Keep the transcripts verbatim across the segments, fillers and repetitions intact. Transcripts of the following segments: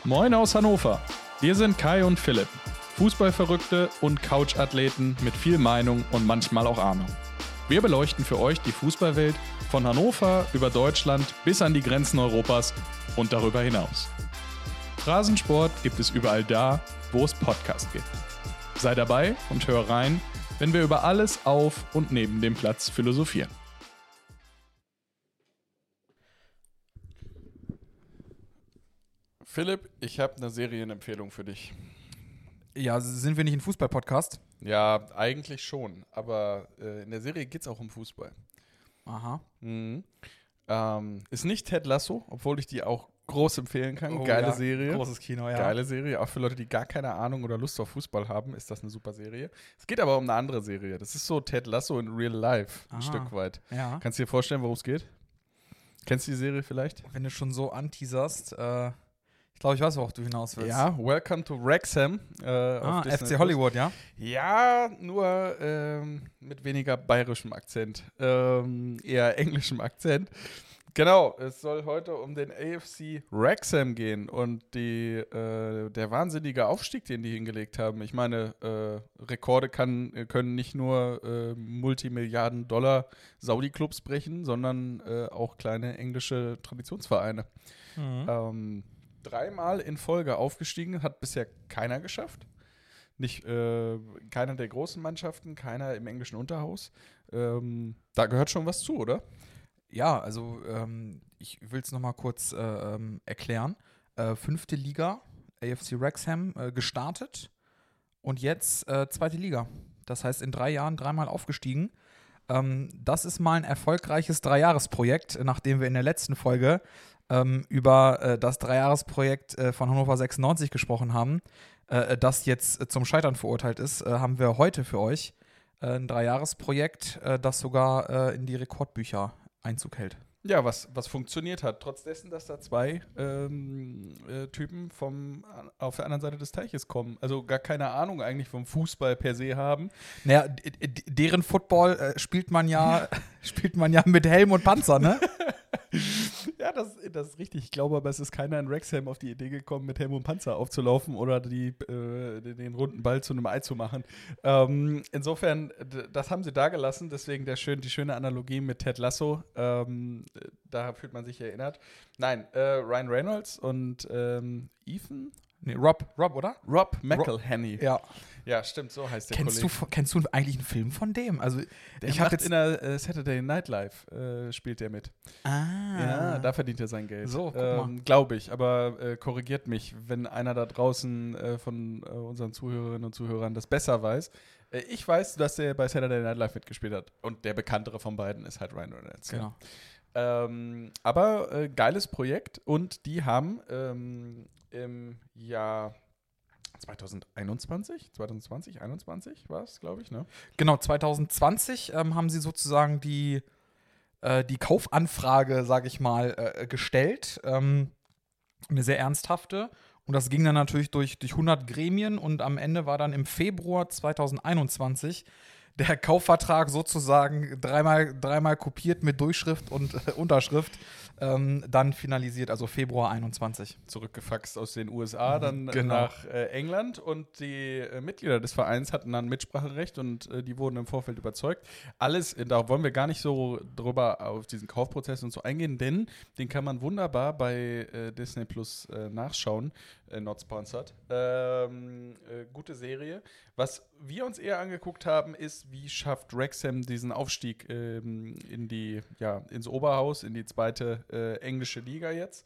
Moin aus Hannover. Wir sind Kai und Philipp, Fußballverrückte und Couchathleten mit viel Meinung und manchmal auch Ahnung. Wir beleuchten für euch die Fußballwelt von Hannover über Deutschland bis an die Grenzen Europas und darüber hinaus. Rasensport gibt es überall da, wo es Podcasts gibt. Sei dabei und hör rein, wenn wir über alles auf und neben dem Platz philosophieren. Philipp, ich habe eine Serienempfehlung für dich. Ja, sind wir nicht ein Fußball-Podcast? Ja, eigentlich schon, aber äh, in der Serie geht es auch um Fußball. Aha. Mhm. Ähm, ist nicht Ted Lasso, obwohl ich die auch groß empfehlen kann. Oh, Geile ja. Serie. Großes Kino, ja. Geile Serie. Auch für Leute, die gar keine Ahnung oder Lust auf Fußball haben, ist das eine super Serie. Es geht aber um eine andere Serie. Das ist so Ted Lasso in Real Life, ein Aha. Stück weit. Ja. Kannst du dir vorstellen, worum es geht? Kennst du die Serie vielleicht? Wenn du schon so anteaserst, äh, ich glaube, ich weiß, worauf du hinaus willst. Ja, Welcome to Wrexham. Äh, Ah, auf Disney F C Hollywood, ja? Ja, nur ähm, mit weniger bayerischem Akzent, ähm, eher englischem Akzent. Genau, es soll heute um den A F C Wrexham gehen und die, äh, der wahnsinnige Aufstieg, den die hingelegt haben. Ich meine, äh, Rekorde kann, können nicht nur äh, Multimilliarden Dollar Saudi-Clubs brechen, sondern äh, auch kleine englische Traditionsvereine. Mhm. Ähm, dreimal in Folge aufgestiegen, hat bisher keiner geschafft. Nicht äh, keiner der großen Mannschaften, keiner im englischen Unterhaus. Ähm, da gehört schon was zu, oder? Ja, also ähm, ich will es nochmal kurz äh, ähm, erklären. Äh, fünfte Liga, A F C Wrexham, äh, gestartet und jetzt äh, zweite Liga. Das heißt, in drei Jahren dreimal aufgestiegen. Ähm, das ist mal ein erfolgreiches Dreijahresprojekt, nachdem wir in der letzten Folge ähm, über äh, das Dreijahresprojekt äh, von Hannover sechsundneunzig gesprochen haben, äh, das jetzt äh, zum Scheitern verurteilt ist, äh, haben wir heute für euch äh, ein Dreijahresprojekt, äh, das sogar äh, in die Rekordbücher Einzug hält. Ja, was, was funktioniert hat, trotz dessen, dass da zwei ähm, äh, Typen vom, auf der anderen Seite des Teiches kommen. Also gar keine Ahnung eigentlich vom Fußball per se haben. Naja, d- d- deren Football äh, spielt man ja spielt man ja mit Helm und Panzer, ne? Ja, das, das ist richtig. Ich glaube aber, es ist keiner in Wrexham auf die Idee gekommen, mit Helm und Panzer aufzulaufen oder die, äh, den runden Ball zu einem Ei zu machen. Ähm, insofern, d- das haben sie da gelassen. Deswegen der schön, die schöne Analogie mit Ted Lasso. Ähm, da fühlt man sich erinnert. Nein, äh, Ryan Reynolds und ähm, Ethan? Nee, Rob, Rob, oder? Rob McElhenney. Ja. Ja, stimmt, so heißt der Kennst Kollege. du, kennst du eigentlich einen Film von dem? Also, Der ich macht habe jetzt in der äh, Saturday Night Live äh, spielt der mit. Ah. Ja, da verdient er sein Geld. So, guck mal. ähm, Glaube ich, aber äh, korrigiert mich, wenn einer da draußen äh, von äh, unseren Zuhörerinnen und Zuhörern das besser weiß. Äh, ich weiß, dass der bei Saturday Night Live mitgespielt hat. Und der bekanntere von beiden ist halt Ryan Reynolds. Genau. Ja. Ähm, aber äh, geiles Projekt und die haben ähm, im Jahr zwanzig einundzwanzig, zwanzig zwanzig, einundzwanzig war es, glaube ich, ne? Genau, zwanzig zwanzig ähm, haben sie sozusagen die, äh, die Kaufanfrage, sage ich mal, äh, gestellt. Ähm, eine sehr ernsthafte. Und das ging dann natürlich durch, durch hundert Gremien und am Ende war dann im Februar zwanzig einundzwanzig der Kaufvertrag sozusagen dreimal, dreimal kopiert mit Durchschrift und äh, Unterschrift ähm, dann finalisiert, also Februar einundzwanzig. Zurückgefaxt aus den U S A, dann Genau. nach äh, England und die äh, Mitglieder des Vereins hatten dann Mitspracherecht und äh, die wurden im Vorfeld überzeugt. Alles, äh, da wollen wir gar nicht so drüber auf diesen Kaufprozess und so eingehen, denn den kann man wunderbar bei äh, Disney Plus äh, nachschauen, äh, not sponsored. Ähm, äh, gute Serie. Was wir uns eher angeguckt haben, ist, wie schafft Wrexham diesen Aufstieg ähm, in die, ja, ins Oberhaus, in die zweite äh, englische Liga jetzt.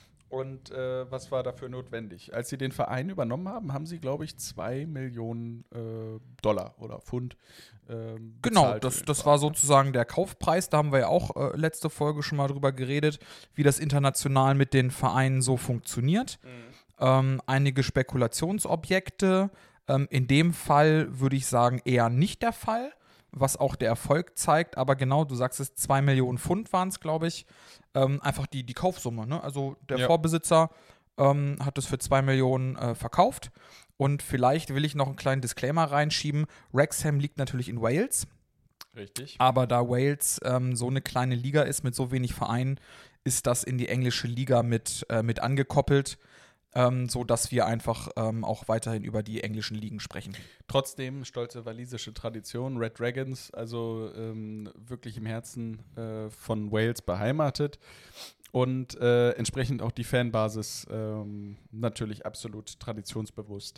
Und äh, was war dafür notwendig? Als sie den Verein übernommen haben, haben sie, glaube ich, zwei Millionen äh, Dollar oder Pfund ähm, Genau, bezahlt für das, den das Verein. war sozusagen der Kaufpreis. Da haben wir ja auch äh, letzte Folge schon mal drüber geredet, wie das international mit den Vereinen so funktioniert. Mhm. Ähm, einige Spekulationsobjekte. Ähm, in dem Fall würde ich sagen, eher nicht der Fall, was auch der Erfolg zeigt. Aber genau, du sagst es, zwei Millionen Pfund waren es, glaube ich. Ähm, einfach die, die Kaufsumme. Ne? Also der Ja. Vorbesitzer ähm, hat es für zwei Millionen äh, verkauft. Und vielleicht will ich noch einen kleinen Disclaimer reinschieben. Wrexham liegt natürlich in Wales. Richtig. Aber da Wales ähm, so eine kleine Liga ist mit so wenig Vereinen, ist das in die englische Liga mit, äh, mit angekoppelt. ähm, sodass wir einfach ähm, auch weiterhin über die englischen Ligen sprechen. Trotzdem stolze walisische Tradition, Red Dragons, also ähm, wirklich im Herzen äh, von Wales beheimatet und äh, entsprechend auch die Fanbasis ähm, natürlich absolut traditionsbewusst.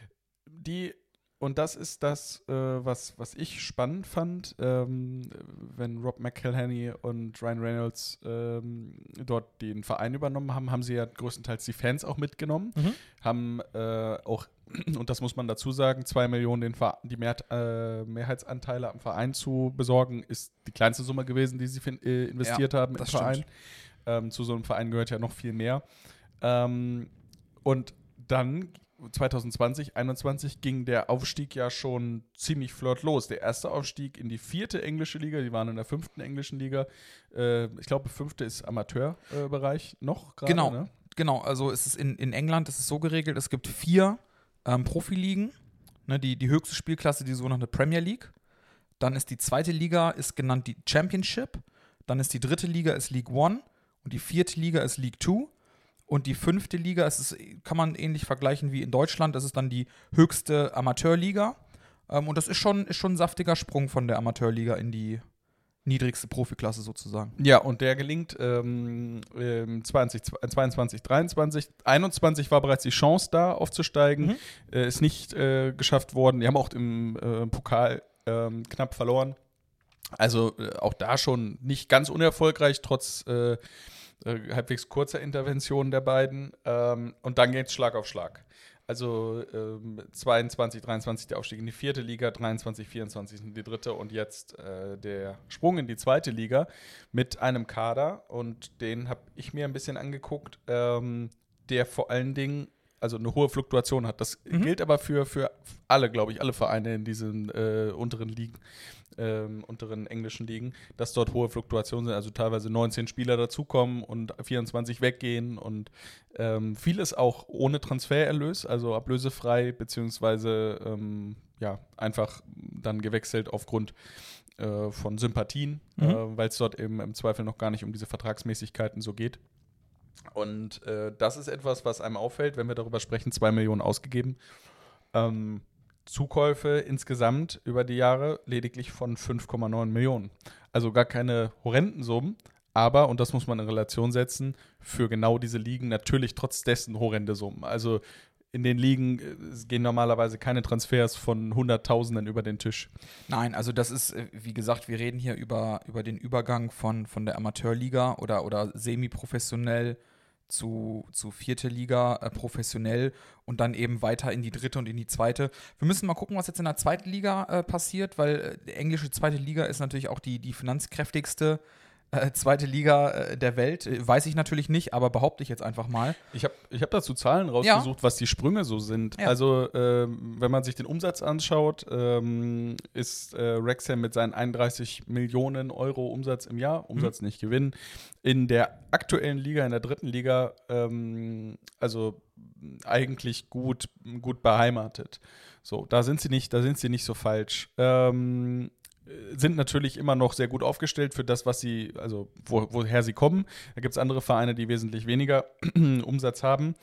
Die Und das ist das, äh, was, was ich spannend fand, ähm, wenn Rob McElhenney und Ryan Reynolds ähm, dort den Verein übernommen haben, haben sie ja größtenteils die Fans auch mitgenommen, Mhm. haben äh, auch, und das muss man dazu sagen, zwei Millionen den Ver- die Mehr äh, Mehrheitsanteile am Verein zu besorgen, ist die kleinste Summe gewesen, die sie fin- äh, investiert Ja, haben im das Verein. stimmt. Ähm, zu so einem Verein gehört ja noch viel mehr. Ähm, und dann zwanzig zwanzig, einundzwanzig ging der Aufstieg ja schon ziemlich flott los. Der erste Aufstieg in die vierte englische Liga, die waren in der fünften englischen Liga. Äh, ich glaube, fünfte ist Amateurbereich äh, noch gerade. Genau, Ne? genau. Also es ist in, in England ist es so geregelt, es gibt vier ähm, Profiligen. Ne, die, die höchste Spielklasse, die sogenannte Premier League. Dann ist die zweite Liga, ist genannt die Championship. Dann ist die dritte Liga ist League One. Und die vierte Liga ist League Two. Und die fünfte Liga, es ist, kann man ähnlich vergleichen wie in Deutschland, das ist dann die höchste Amateurliga. Ähm, und das ist schon, ist schon ein saftiger Sprung von der Amateurliga in die niedrigste Profiklasse sozusagen. Ja, und der gelingt ähm, ähm, zwanzig, zweiundzwanzig, dreiundzwanzig. einundzwanzig war bereits die Chance da, aufzusteigen. Mhm. Äh, ist nicht äh, geschafft worden. Die haben auch im äh, Pokal ähm, knapp verloren. Also äh, auch da schon nicht ganz unerfolgreich, trotz äh, äh, halbwegs kurzer Interventionen der beiden. Ähm, und dann geht es Schlag auf Schlag. Also ähm, zweiundzwanzig, dreiundzwanzig der Aufstieg in die vierte Liga, dreiundzwanzig, vierundzwanzig in die dritte und jetzt äh, der Sprung in die zweite Liga mit einem Kader. Und den habe ich mir ein bisschen angeguckt, ähm, der vor allen Dingen also eine hohe Fluktuation hat. Das Mhm. gilt aber für, für alle, glaube ich, alle Vereine in diesen äh, unteren Ligen, ähm, unteren englischen Ligen, dass dort hohe Fluktuationen sind, also teilweise neunzehn Spieler dazukommen und vierundzwanzig weggehen und ähm, vieles auch ohne Transfererlös, also ablösefrei, beziehungsweise ähm, ja, einfach dann gewechselt aufgrund äh, von Sympathien, Mhm. äh, weil es dort eben im Zweifel noch gar nicht um diese Vertragsmäßigkeiten so geht. Und äh, das ist etwas, was einem auffällt, wenn wir darüber sprechen, zwei Millionen ausgegeben. Ähm, Zukäufe insgesamt über die Jahre lediglich von fünf Komma neun Millionen. Also gar keine horrenden Summen, aber, und das muss man in Relation setzen, für genau diese Ligen natürlich trotz dessen horrende Summen. Also in den Ligen äh, gehen normalerweise keine Transfers von Hunderttausenden über den Tisch. Nein, also das ist, äh, wie gesagt, wir reden hier über, über den Übergang von, von der Amateurliga oder, oder semi-professionell zu, zu vierte Liga äh, professionell und dann eben weiter in die dritte und in die zweite. Wir müssen mal gucken, was jetzt in der zweiten Liga äh, passiert, weil äh, die englische zweite Liga ist natürlich auch die, die finanzkräftigste äh, zweite Liga äh, der Welt. Äh, weiß ich natürlich nicht, aber behaupte ich jetzt einfach mal. Ich habe ich hab dazu Zahlen rausgesucht, was die Sprünge so sind. Ja. Also, ähm, wenn man sich den Umsatz anschaut, ähm, ist äh, Wrexham mit seinen einunddreißig Millionen Euro Umsatz im Jahr, Umsatz nicht Gewinn, in der aktuellen Liga, in der dritten Liga, ähm, also eigentlich gut, gut beheimatet. So, da sind sie nicht, da sind sie nicht so falsch. Ähm, sind natürlich immer noch sehr gut aufgestellt für das, was sie, also wo, woher sie kommen. Da gibt es andere Vereine, die wesentlich weniger Umsatz haben.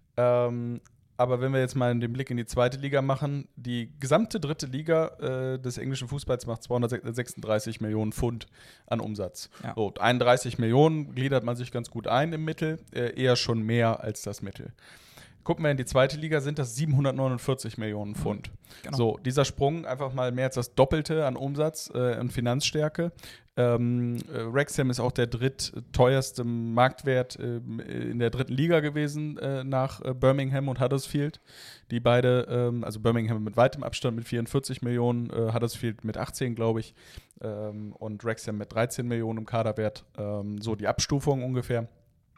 Ähm, aber wenn wir jetzt mal den Blick in die zweite Liga machen, die gesamte dritte Liga äh, des englischen Fußballs macht zweihundertsechsunddreißig Millionen Pfund an Umsatz. Ja. So, einunddreißig Millionen gliedert man sich ganz gut ein im Mittel, äh, eher schon mehr als das Mittel. Gucken wir in die zweite Liga, sind das siebenhundertneunundvierzig Millionen Pfund. Genau. So, dieser Sprung einfach mal mehr als das Doppelte an Umsatz äh, und Finanzstärke. Ähm, äh, Wrexham ist auch der drittteuerste Marktwert äh, in der dritten Liga gewesen äh, nach äh, Birmingham und Huddersfield. Die beide, ähm, also Birmingham mit weitem Abstand mit vierundvierzig Millionen, äh, Huddersfield mit achtzehn, glaube ich, ähm, und Wrexham mit dreizehn Millionen im Kaderwert. Ähm, so die Abstufung ungefähr.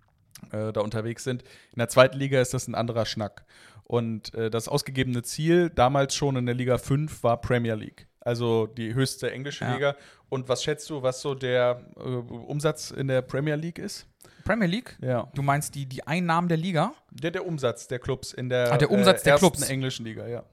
Äh, da unterwegs sind. In der zweiten Liga ist das ein anderer Schnack. Und äh, das ausgegebene Ziel, damals schon in der Liga fünf, war Premier League. Also die höchste englische Ja. Liga. Und was schätzt du, was so der äh, Umsatz in der Premier League ist? Premier League? Ja. Du meinst die, die Einnahmen der Liga? Der, der Umsatz der Clubs in der, Ah, der Umsatz äh, der ersten Clubs. englischen Liga, ja.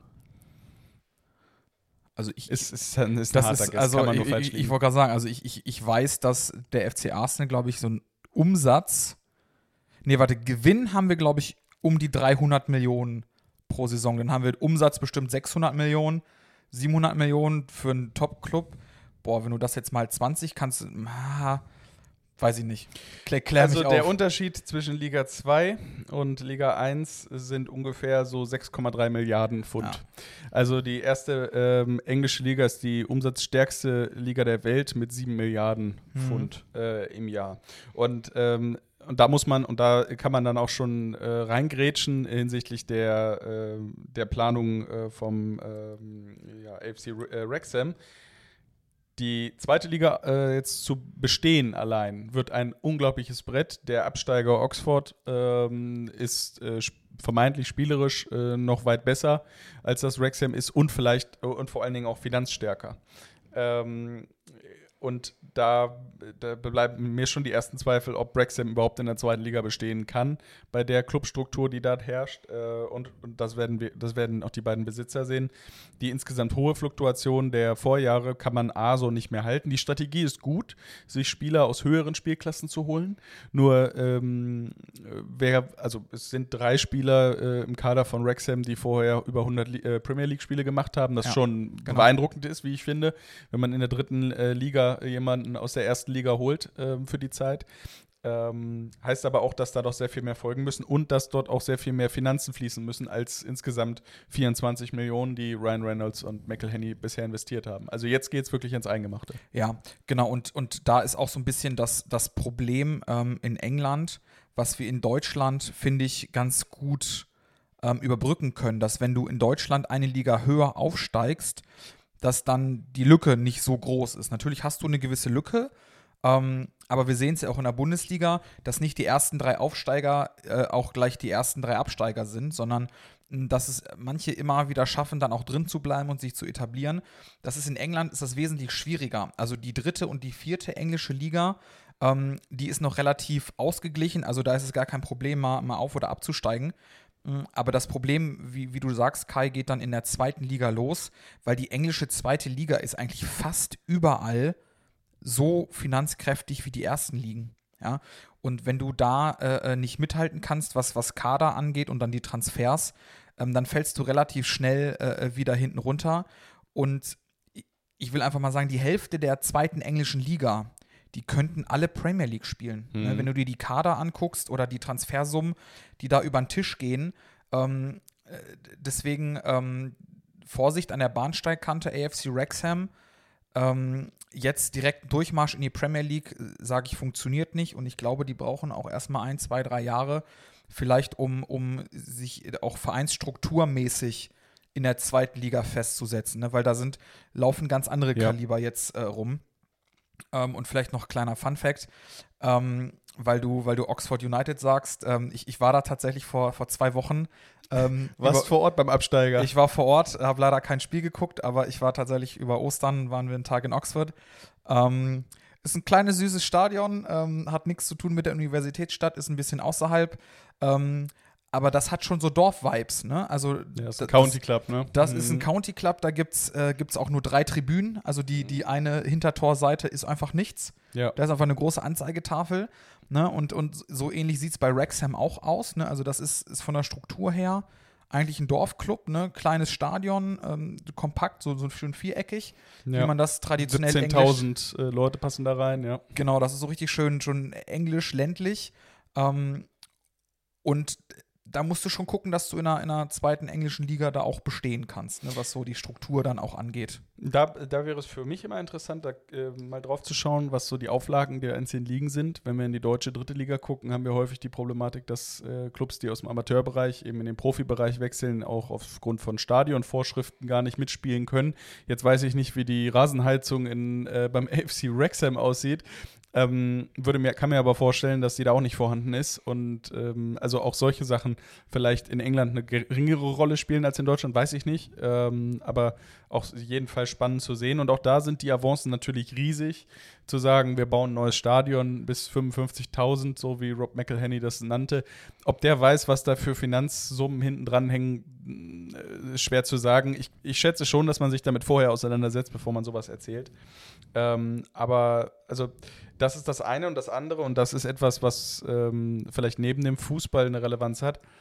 Also ich, Ist, ist, ein- ist ein das harter ist, Guess, also kann man nur ich, falsch ich, ich liegen. wollte gerade sagen, also ich, ich, ich weiß, dass der F C Arsenal, glaube ich, so einen Umsatz, nee, warte, Gewinn haben wir, glaube ich, um die dreihundert Millionen pro Saison. Dann haben wir Umsatz bestimmt sechshundert Millionen, siebenhundert Millionen für einen Top-Club. Boah, wenn du das jetzt mal zwanzig kannst, ah, weiß ich nicht. Klär, klär also mich der auf. Unterschied zwischen Liga zwei und Liga eins sind ungefähr so sechs Komma drei Milliarden Pfund. Ja. Also die erste ähm, englische Liga ist die umsatzstärkste Liga der Welt mit sieben Milliarden Mhm. Pfund äh, im Jahr. Und ähm, Und da muss man, und da kann man dann auch schon äh, reingrätschen hinsichtlich der, äh, der Planung äh, vom ähm, ja, A F C äh, Wrexham. Die zweite Liga äh, jetzt zu bestehen allein wird ein unglaubliches Brett. Der Absteiger Oxford ähm, ist äh, sp- vermeintlich spielerisch äh, noch weit besser, als das Wrexham ist und vielleicht äh, und vor allen Dingen auch finanzstärker. Ähm, und da, da bleiben mir schon die ersten Zweifel, ob Wrexham überhaupt in der zweiten Liga bestehen kann, bei der Clubstruktur, die dort herrscht. Äh, und und das, werden wir, das werden auch die beiden Besitzer sehen. Die insgesamt hohe Fluktuation der Vorjahre kann man A so nicht mehr halten. Die Strategie ist gut, sich Spieler aus höheren Spielklassen zu holen. Nur, ähm, wer, also es sind drei Spieler äh, im Kader von Wrexham, die vorher über hundert Li- äh, Premier League-Spiele gemacht haben, das Ja, schon genau. beeindruckend ist, wie ich finde, wenn man in der dritten äh, Liga jemanden aus der ersten Liga holt ähm, für die Zeit. Ähm, heißt aber auch, dass da doch sehr viel mehr folgen müssen und dass dort auch sehr viel mehr Finanzen fließen müssen als insgesamt vierundzwanzig Millionen, die Ryan Reynolds und McElhenney bisher investiert haben. Also jetzt geht es wirklich ins Eingemachte. Ja, genau. Und, und da ist auch so ein bisschen das, das Problem ähm, in England, was wir in Deutschland, finde ich, ganz gut ähm, überbrücken können, dass wenn du in Deutschland eine Liga höher aufsteigst, dass dann die Lücke nicht so groß ist. Natürlich hast du eine gewisse Lücke, ähm, aber wir sehen es ja auch in der Bundesliga, dass nicht die ersten drei Aufsteiger äh, auch gleich die ersten drei Absteiger sind, sondern mh, dass es manche immer wieder schaffen, dann auch drin zu bleiben und sich zu etablieren. Das ist in England ist das wesentlich schwieriger. Also die dritte und die vierte englische Liga, ähm, die ist noch relativ ausgeglichen. Also da ist es gar kein Problem, mal, mal auf- oder abzusteigen. Mm, Aber das Problem, wie, wie du sagst, Kai, geht dann in der zweiten Liga los, weil die englische zweite Liga ist eigentlich fast überall so finanzkräftig wie die ersten Ligen. Ja? Und wenn du da äh, nicht mithalten kannst, was, was Kader angeht und dann die Transfers, ähm, dann fällst du relativ schnell äh, wieder hinten runter. Und ich will einfach mal sagen, die Hälfte der zweiten englischen Liga, die könnten alle Premier League spielen. Mhm. Ne, wenn du dir die Kader anguckst oder die Transfersummen, die da über den Tisch gehen. Ähm, äh, deswegen ähm, Vorsicht an der Bahnsteigkante, A F C Wrexham. Ähm, jetzt direkt ein Durchmarsch in die Premier League, sage ich, funktioniert nicht. Und ich glaube, die brauchen auch erstmal ein, zwei, drei Jahre, vielleicht um, um sich auch vereinsstrukturmäßig in der zweiten Liga festzusetzen. Ne? Weil da sind, laufen ganz andere Ja. Kaliber jetzt äh, rum. Ähm, und vielleicht noch kleiner Fun-Fact, ähm, weil, du, weil du Oxford United sagst. Ähm, ich, ich war da tatsächlich vor, vor zwei Wochen. Ähm, Warst über- vor Ort beim Absteiger? Ich war vor Ort, habe leider kein Spiel geguckt, aber ich war tatsächlich über Ostern, waren wir einen Tag in Oxford. Ähm, ist ein kleines, süßes Stadion, ähm, hat nichts zu tun mit der Universitätsstadt, ist ein bisschen außerhalb. Ähm, aber das hat schon so Dorf-Vibes, ne? Also ja, das ist das- ein County Club, ne? Das ist ein Mhm. County Club, da gibt es äh, gibt's auch nur drei Tribünen. Also die, die eine Hintertorseite ist einfach nichts. Ja. Da ist einfach eine große Anzeigetafel. Ne? Und, und so ähnlich sieht es bei Wrexham auch aus. Ne? Also das ist, ist von der Struktur her eigentlich ein Dorfclub, ne? Kleines Stadion, ähm, kompakt, so, so schön viereckig, Ja. wie man das traditionell englisch. siebzehntausend äh, Leute passen da rein, ja. Genau, das ist so richtig schön, schon englisch, ländlich. Ähm, und da musst du schon gucken, dass du in einer, in einer zweiten englischen Liga da auch bestehen kannst, ne, was so die Struktur dann auch angeht. Da, da wäre es für mich immer interessant, da äh, mal drauf zu schauen, was so die Auflagen der einzelnen Ligen sind. Wenn wir in die deutsche dritte Liga gucken, haben wir häufig die Problematik, dass äh, Clubs, die aus dem Amateurbereich eben in den Profibereich wechseln, auch aufgrund von Stadionvorschriften gar nicht mitspielen können. Jetzt weiß ich nicht, wie die Rasenheizung in, äh, beim A F C Wrexham aussieht. Ähm, würde mir, kann mir aber vorstellen, dass die da auch nicht vorhanden ist und ähm, also auch solche Sachen vielleicht in England eine geringere Rolle spielen als in Deutschland, weiß ich nicht, ähm, aber auch jedenfalls spannend zu sehen und auch da sind die Avancen natürlich riesig, zu sagen, wir bauen ein neues Stadion bis fünfundfünfzigtausend, so wie Rob McElhenney das nannte. Ob der weiß, was da für Finanzsummen hinten dran hängen, ist schwer zu sagen. Ich, ich schätze schon, dass man sich damit vorher auseinandersetzt, bevor man sowas erzählt. Ähm, aber also das ist das eine und das andere und das ist etwas, was ähm, vielleicht neben dem Fußball eine Relevanz hat.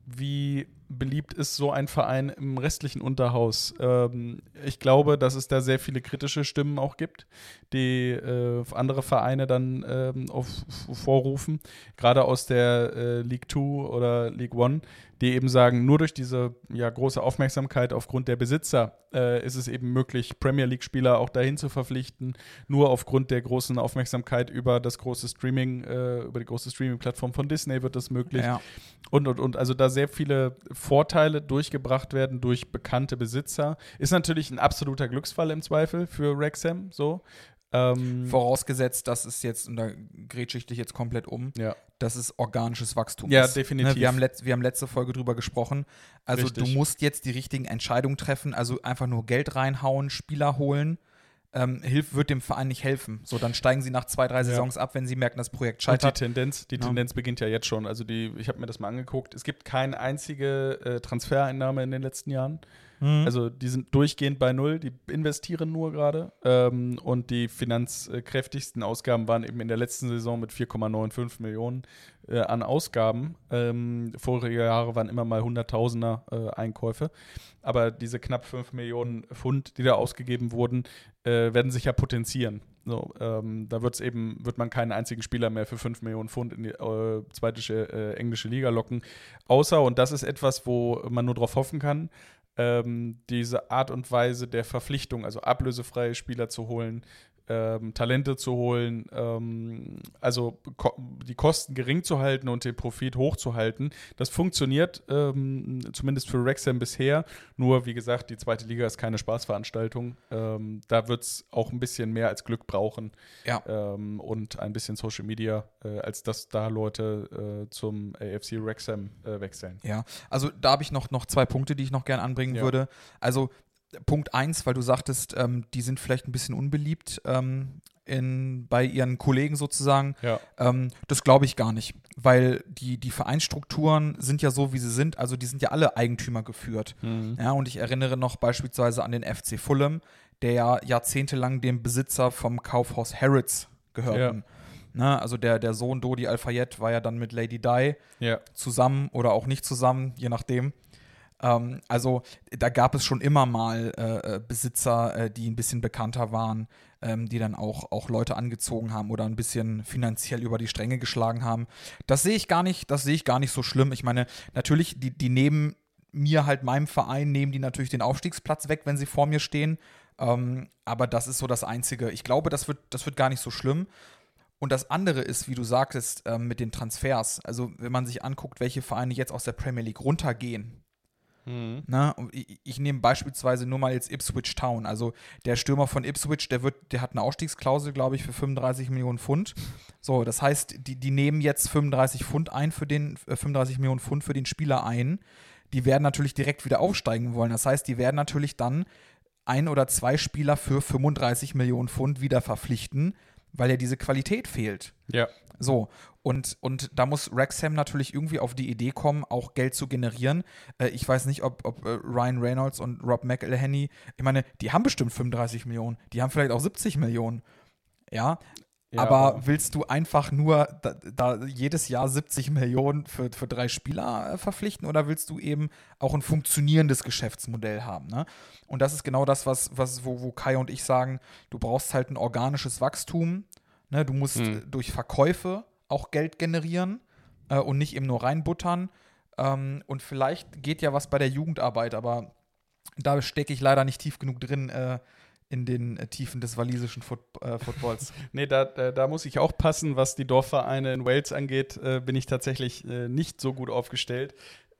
wie beliebt ist so ein Verein im restlichen Unterhaus. Ähm, ich glaube, dass es da sehr viele kritische Stimmen auch gibt, die äh, andere Vereine dann ähm, auf, vorrufen, gerade aus der äh, League zwei oder League One, die eben sagen, nur durch diese ja, große Aufmerksamkeit aufgrund der Besitzer äh, ist es eben möglich, Premier League-Spieler auch dahin zu verpflichten. Nur aufgrund der großen Aufmerksamkeit über das große Streaming, äh, über die große Streaming-Plattform von Disney wird das möglich. Ja. Und, und, und. Also da sehr viele Vorteile durchgebracht werden durch bekannte Besitzer. Ist natürlich ein absoluter Glücksfall im Zweifel für Wrexham, so. Ähm, Vorausgesetzt, dass es jetzt, und da grätsche ich dich jetzt komplett um, ja. dass es organisches Wachstum Ja, ist. definitiv. Ne, wir, haben letz, wir haben letzte Folge drüber gesprochen. Also Richtig. du musst jetzt die richtigen Entscheidungen treffen, also einfach nur Geld reinhauen, Spieler holen, ähm, hilf, wird dem Verein nicht helfen. So, dann steigen sie nach zwei, drei Saisons ja. ab, wenn sie merken, das Projekt Und die scheitert. Tendenz, die Ja. Tendenz beginnt ja jetzt schon. Also die, ich habe mir das mal angeguckt. Es gibt keine einzige äh, Transfereinnahme in den letzten Jahren. Mhm. Also die sind durchgehend bei Null, die investieren nur gerade. Ähm, und die finanzkräftigsten Ausgaben waren eben in der letzten Saison mit vier Komma fünfundneunzig Millionen äh, an Ausgaben. Ähm, vorige Jahre waren immer mal Hunderttausender äh, Einkäufe. Aber diese knapp fünf Millionen Pfund, die da ausgegeben wurden, äh, werden sich ja potenzieren. So, ähm, da wird's eben, wird man keinen einzigen Spieler mehr für fünf Millionen Pfund in die äh, zweite äh, englische Liga locken. Außer, und das ist etwas, wo man nur drauf hoffen kann, ähm, diese Art und Weise der Verpflichtung, also ablösefreie Spieler zu holen, ähm, Talente zu holen, ähm, also ko- die Kosten gering zu halten und den Profit hochzuhalten. Das funktioniert ähm, zumindest für Wrexham bisher. Nur, wie gesagt, die zweite Liga ist keine Spaßveranstaltung. Ähm, da wird es auch ein bisschen mehr als Glück brauchen Ja. ähm, und ein bisschen Social Media, äh, als dass da Leute äh, zum A F C Wrexham äh, wechseln. Ja, also da habe ich noch, noch zwei Punkte, die ich noch gern anbringen Ja. würde. Also Punkt eins, weil du sagtest, ähm, die sind vielleicht ein bisschen unbeliebt ähm, in, bei ihren Kollegen sozusagen. Ja. Ähm, das glaube ich gar nicht, weil die, die Vereinsstrukturen sind ja so, wie sie sind. Also die sind ja alle Eigentümer geführt. Mhm. Ja, und ich erinnere noch beispielsweise an den F C Fulham, der ja jahrzehntelang dem Besitzer vom Kaufhaus Harrods gehörten. Ne, also der, der Sohn Dodi Al-Fayed war ja dann mit Lady Di Ja. zusammen oder auch nicht zusammen, je nachdem. Ähm, also da gab es schon immer mal äh, Besitzer, äh, die ein bisschen bekannter waren, ähm, die dann auch, auch Leute angezogen haben oder ein bisschen finanziell über die Stränge geschlagen haben. Das sehe ich gar nicht, das sehe ich gar nicht so schlimm. Ich meine, natürlich, die, die nehmen mir halt, meinem Verein, nehmen die natürlich den Aufstiegsplatz weg, wenn sie vor mir stehen. Ähm, aber das ist so das Einzige. Ich glaube, das wird, das wird gar nicht so schlimm. Und das andere ist, wie du sagtest, ähm, mit den Transfers. Also wenn man sich anguckt, welche Vereine jetzt aus der Premier League runtergehen. Mhm. Na, und ich, ich nehme beispielsweise nur mal jetzt Ipswich Town. Also der Stürmer von Ipswich, der wird, der hat eine Ausstiegsklausel, glaube ich, für fünfunddreißig Millionen Pfund. So, das heißt, die, die nehmen jetzt fünfunddreißig Pfund ein für den, äh, fünfunddreißig Millionen Pfund für den Spieler ein. Die werden natürlich direkt wieder aufsteigen wollen. Das heißt, die werden natürlich dann ein oder zwei Spieler für fünfunddreißig Millionen Pfund wieder verpflichten, weil ja diese Qualität fehlt. Ja. So, und, und da muss Wrexham natürlich irgendwie auf die Idee kommen, auch Geld zu generieren. Äh, ich weiß nicht, ob, ob äh, Ryan Reynolds und Rob McElhenney, ich meine, die haben bestimmt fünfunddreißig Millionen, die haben vielleicht auch siebzig Millionen. Ja, Ja, aber aber- willst du einfach nur da, da jedes Jahr siebzig Millionen für, für drei Spieler äh, verpflichten oder willst du eben auch ein funktionierendes Geschäftsmodell haben? Ne? Und das ist genau das, was, was, wo, wo Kai und ich sagen, du brauchst halt ein organisches Wachstum. Ne? Du musst Hm. äh, durch Verkäufe auch Geld generieren äh, und nicht eben nur reinbuttern. Ähm, und vielleicht geht ja was bei der Jugendarbeit, aber da stecke ich leider nicht tief genug drin äh, in den äh, Tiefen des walisischen Foot, äh, Footballs. Nee, da, da, da muss ich auch passen, was die Dorfvereine in Wales angeht, äh, bin ich tatsächlich äh, nicht so gut aufgestellt.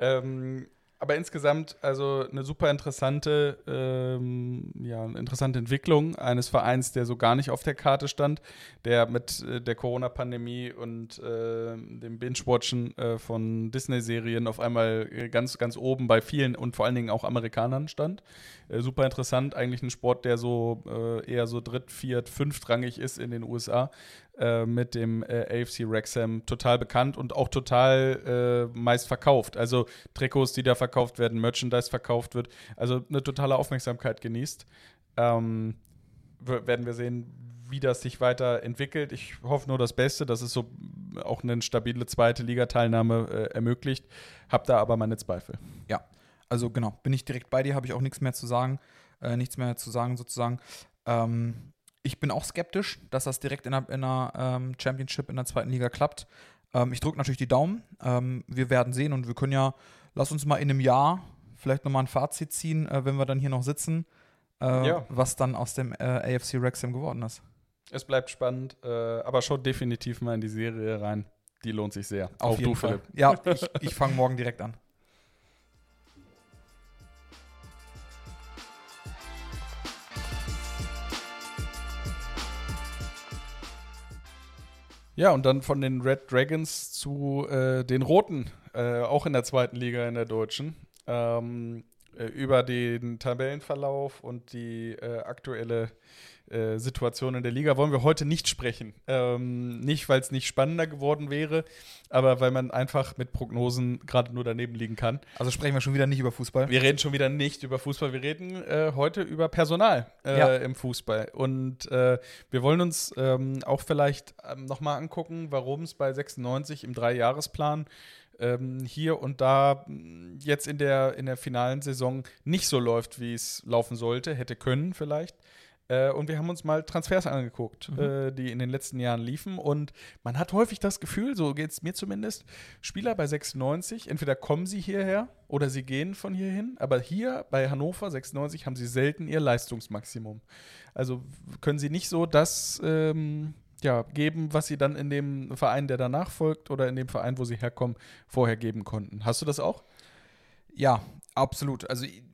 Ähm, aber insgesamt also eine super interessante, ähm, ja, eine interessante Entwicklung eines Vereins, der so gar nicht auf der Karte stand, der mit äh, der Corona-Pandemie und äh, dem Binge-Watchen äh, von Disney-Serien auf einmal äh, ganz, ganz oben bei vielen und vor allen Dingen auch Amerikanern stand. Äh, super interessant, eigentlich ein Sport, der so äh, eher so dritt-, viert-, fünftrangig ist in den U S A, äh, mit dem äh, A F C Wrexham total bekannt und auch total äh, meist verkauft. Also Trikots, die da verkauft werden, Merchandise verkauft wird, also eine totale Aufmerksamkeit genießt. Ähm, w- werden wir sehen, wie das sich weiterentwickelt. Ich hoffe nur das Beste, dass es so auch eine stabile zweite Liga-Teilnahme äh, ermöglicht. Hab da aber meine Zweifel. Ja, also genau, bin ich direkt bei dir, habe ich auch nichts mehr zu sagen, äh, nichts mehr zu sagen sozusagen. Ähm, ich bin auch skeptisch, dass das direkt in der, in der ähm, Championship in der zweiten Liga klappt. Ähm, ich drücke natürlich die Daumen. Ähm, wir werden sehen und wir können ja, lass uns mal in einem Jahr vielleicht nochmal ein Fazit ziehen, äh, wenn wir dann hier noch sitzen, äh, Ja. was dann aus dem äh, A F C Wrexham geworden ist. Es bleibt spannend, äh, aber schaut definitiv mal in die Serie rein. Die lohnt sich sehr. Auf Auch jeden du, Fall. Philipp. Ja, ich, ich fange morgen direkt an. Ja, und dann von den Red Dragons zu äh, den Roten, äh, auch in der zweiten Liga in der Deutschen. Ähm, äh, über den Tabellenverlauf und die äh, aktuelle äh, Situation in der Liga wollen wir heute nicht sprechen. Ähm, nicht, weil es nicht spannender geworden wäre, aber weil man einfach mit Prognosen gerade nur daneben liegen kann. Also sprechen wir schon wieder nicht über Fußball. Wir reden schon wieder nicht über Fußball, wir reden äh, heute über Personal äh, Ja. im Fußball. Und äh, wir wollen uns ähm, auch vielleicht ähm, nochmal angucken, warum es bei sechsundneunzig im Dreijahresplan ähm, hier und da mh, jetzt in der, in der finalen Saison nicht so läuft, wie es laufen sollte, hätte können vielleicht. Äh, und wir haben uns mal Transfers angeguckt, Mhm. äh, die in den letzten Jahren liefen. Und man hat häufig das Gefühl, so geht es mir zumindest, Spieler bei sechsundneunzig, entweder kommen sie hierher oder sie gehen von hierhin. Aber hier bei Hannover sechsundneunzig haben sie selten ihr Leistungsmaximum. Also können sie nicht so das ähm, ja, geben, was sie dann in dem Verein, der danach folgt, oder in dem Verein, wo sie herkommen, vorher geben konnten. Hast du das auch? Ja, absolut. Also ich,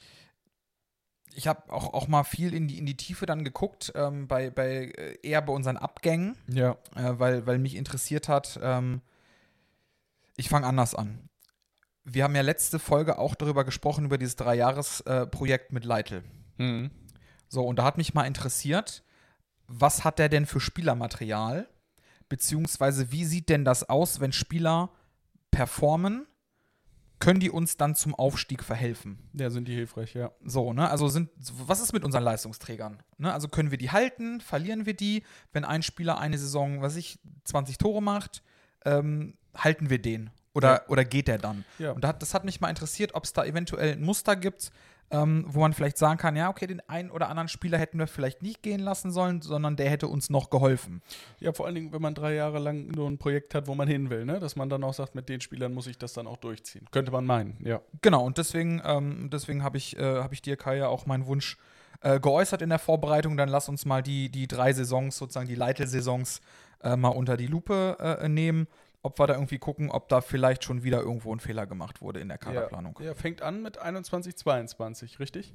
ich habe auch, auch mal viel in die, in die Tiefe dann geguckt, ähm, bei, bei äh, eher bei unseren Abgängen, Ja. äh, weil, weil mich interessiert hat, ähm, ich fange anders an. Wir haben ja letzte Folge auch darüber gesprochen, über dieses Dreijahres-Projekt mit Leitl. Mhm. So, und da hat mich mal interessiert, was hat der denn für Spielermaterial? Beziehungsweise, wie sieht denn das aus, wenn Spieler performen? Können die uns dann zum Aufstieg verhelfen? Ja, sind die hilfreich, ja. So, ne, also sind, was ist mit unseren Leistungsträgern? Ne, also können wir die halten? Verlieren wir die? Wenn ein Spieler eine Saison, was weiß ich, zwanzig Tore macht, ähm, halten wir den? Oder, Ja. oder geht der dann? Ja. Und da hat, das hat mich mal interessiert, ob es da eventuell ein Muster gibt, ähm, wo man vielleicht sagen kann, ja, okay, den einen oder anderen Spieler hätten wir vielleicht nicht gehen lassen sollen, sondern der hätte uns noch geholfen. Ja, vor allen Dingen, wenn man drei Jahre lang nur ein Projekt hat, wo man hin will, ne? Dass man dann auch sagt, mit den Spielern muss ich das dann auch durchziehen. Könnte man meinen, ja. Genau, und deswegen, ähm, deswegen habe ich, äh, hab ich dir, Kai, ja auch meinen Wunsch äh, geäußert in der Vorbereitung. Dann lass uns mal die, die drei Saisons, sozusagen die Leitl-Saisons, äh, mal unter die Lupe äh, nehmen. Ob wir da irgendwie gucken, ob da vielleicht schon wieder irgendwo ein Fehler gemacht wurde in der Kaderplanung. Ja, fängt an mit einundzwanzig, zweiundzwanzig, richtig?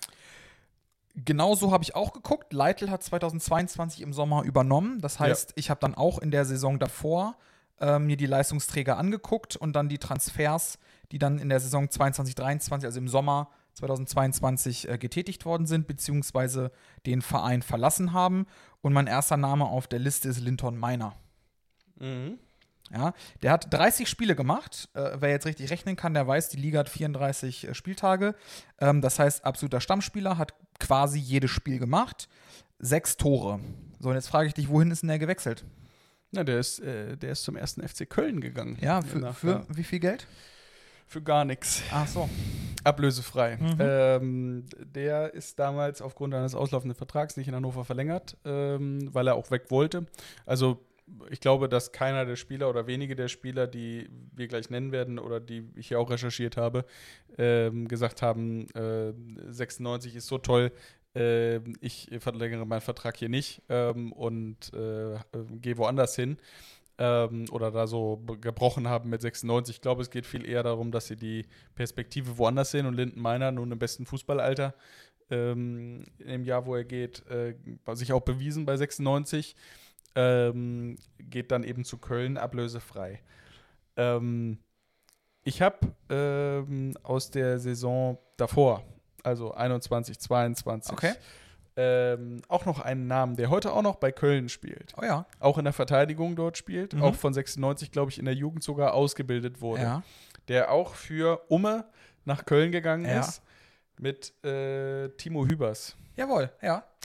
Genau so habe ich auch geguckt. Leitl hat zweitausendzweiundzwanzig im Sommer übernommen. Das heißt, ich habe dann auch in der Saison davor äh, mir die Leistungsträger angeguckt und dann die Transfers, die dann in der Saison zweiundzwanzig, dreiundzwanzig, also im Sommer zweitausendzweiundzwanzig äh, getätigt worden sind, beziehungsweise den Verein verlassen haben. Und mein erster Name auf der Liste ist Linton Meiner. Mhm. Ja, der hat dreißig Spiele gemacht. Äh, wer jetzt richtig rechnen kann, der weiß, die Liga hat vierunddreißig äh, Spieltage. Ähm, das heißt, absoluter Stammspieler, hat quasi jedes Spiel gemacht. Sechs Tore. So, und jetzt frage ich dich, wohin ist denn der gewechselt? Na, der ist, äh, der ist zum ersten F C Köln gegangen. Ja, für, Nach- für wie viel Geld? für gar nichts. Ach so. Ablösefrei. Mhm. Ähm, der ist damals aufgrund eines auslaufenden Vertrags nicht in Hannover verlängert, ähm, weil er auch weg wollte. Also ich glaube, dass keiner der Spieler oder wenige der Spieler, die wir gleich nennen werden oder die ich hier auch recherchiert habe, ähm, gesagt haben, äh, sechsundneunzig ist so toll, äh, ich verlängere meinen Vertrag hier nicht ähm, und äh, äh, gehe woanders hin. Ähm, oder da so be- gebrochen haben mit sechsundneunzig. Ich glaube, es geht viel eher darum, dass sie die Perspektive woanders sehen und Linden Meiner nun im besten Fußballalter ähm, im Jahr, wo er geht, äh, sich auch bewiesen bei sechsundneunzig. Ähm, geht dann eben zu Köln ablösefrei. Ähm, ich habe ähm, aus der Saison davor, also einundzwanzig, zweiundzwanzig, Okay. ähm, auch noch einen Namen, der heute auch noch bei Köln spielt. Oh ja. Auch in der Verteidigung dort spielt, Mhm. auch von sechsundneunzig, glaube ich, in der Jugend sogar ausgebildet wurde. Ja. Der auch für Umme nach Köln gegangen Ja. ist mit äh, Timo Hübers. Jawohl, ja.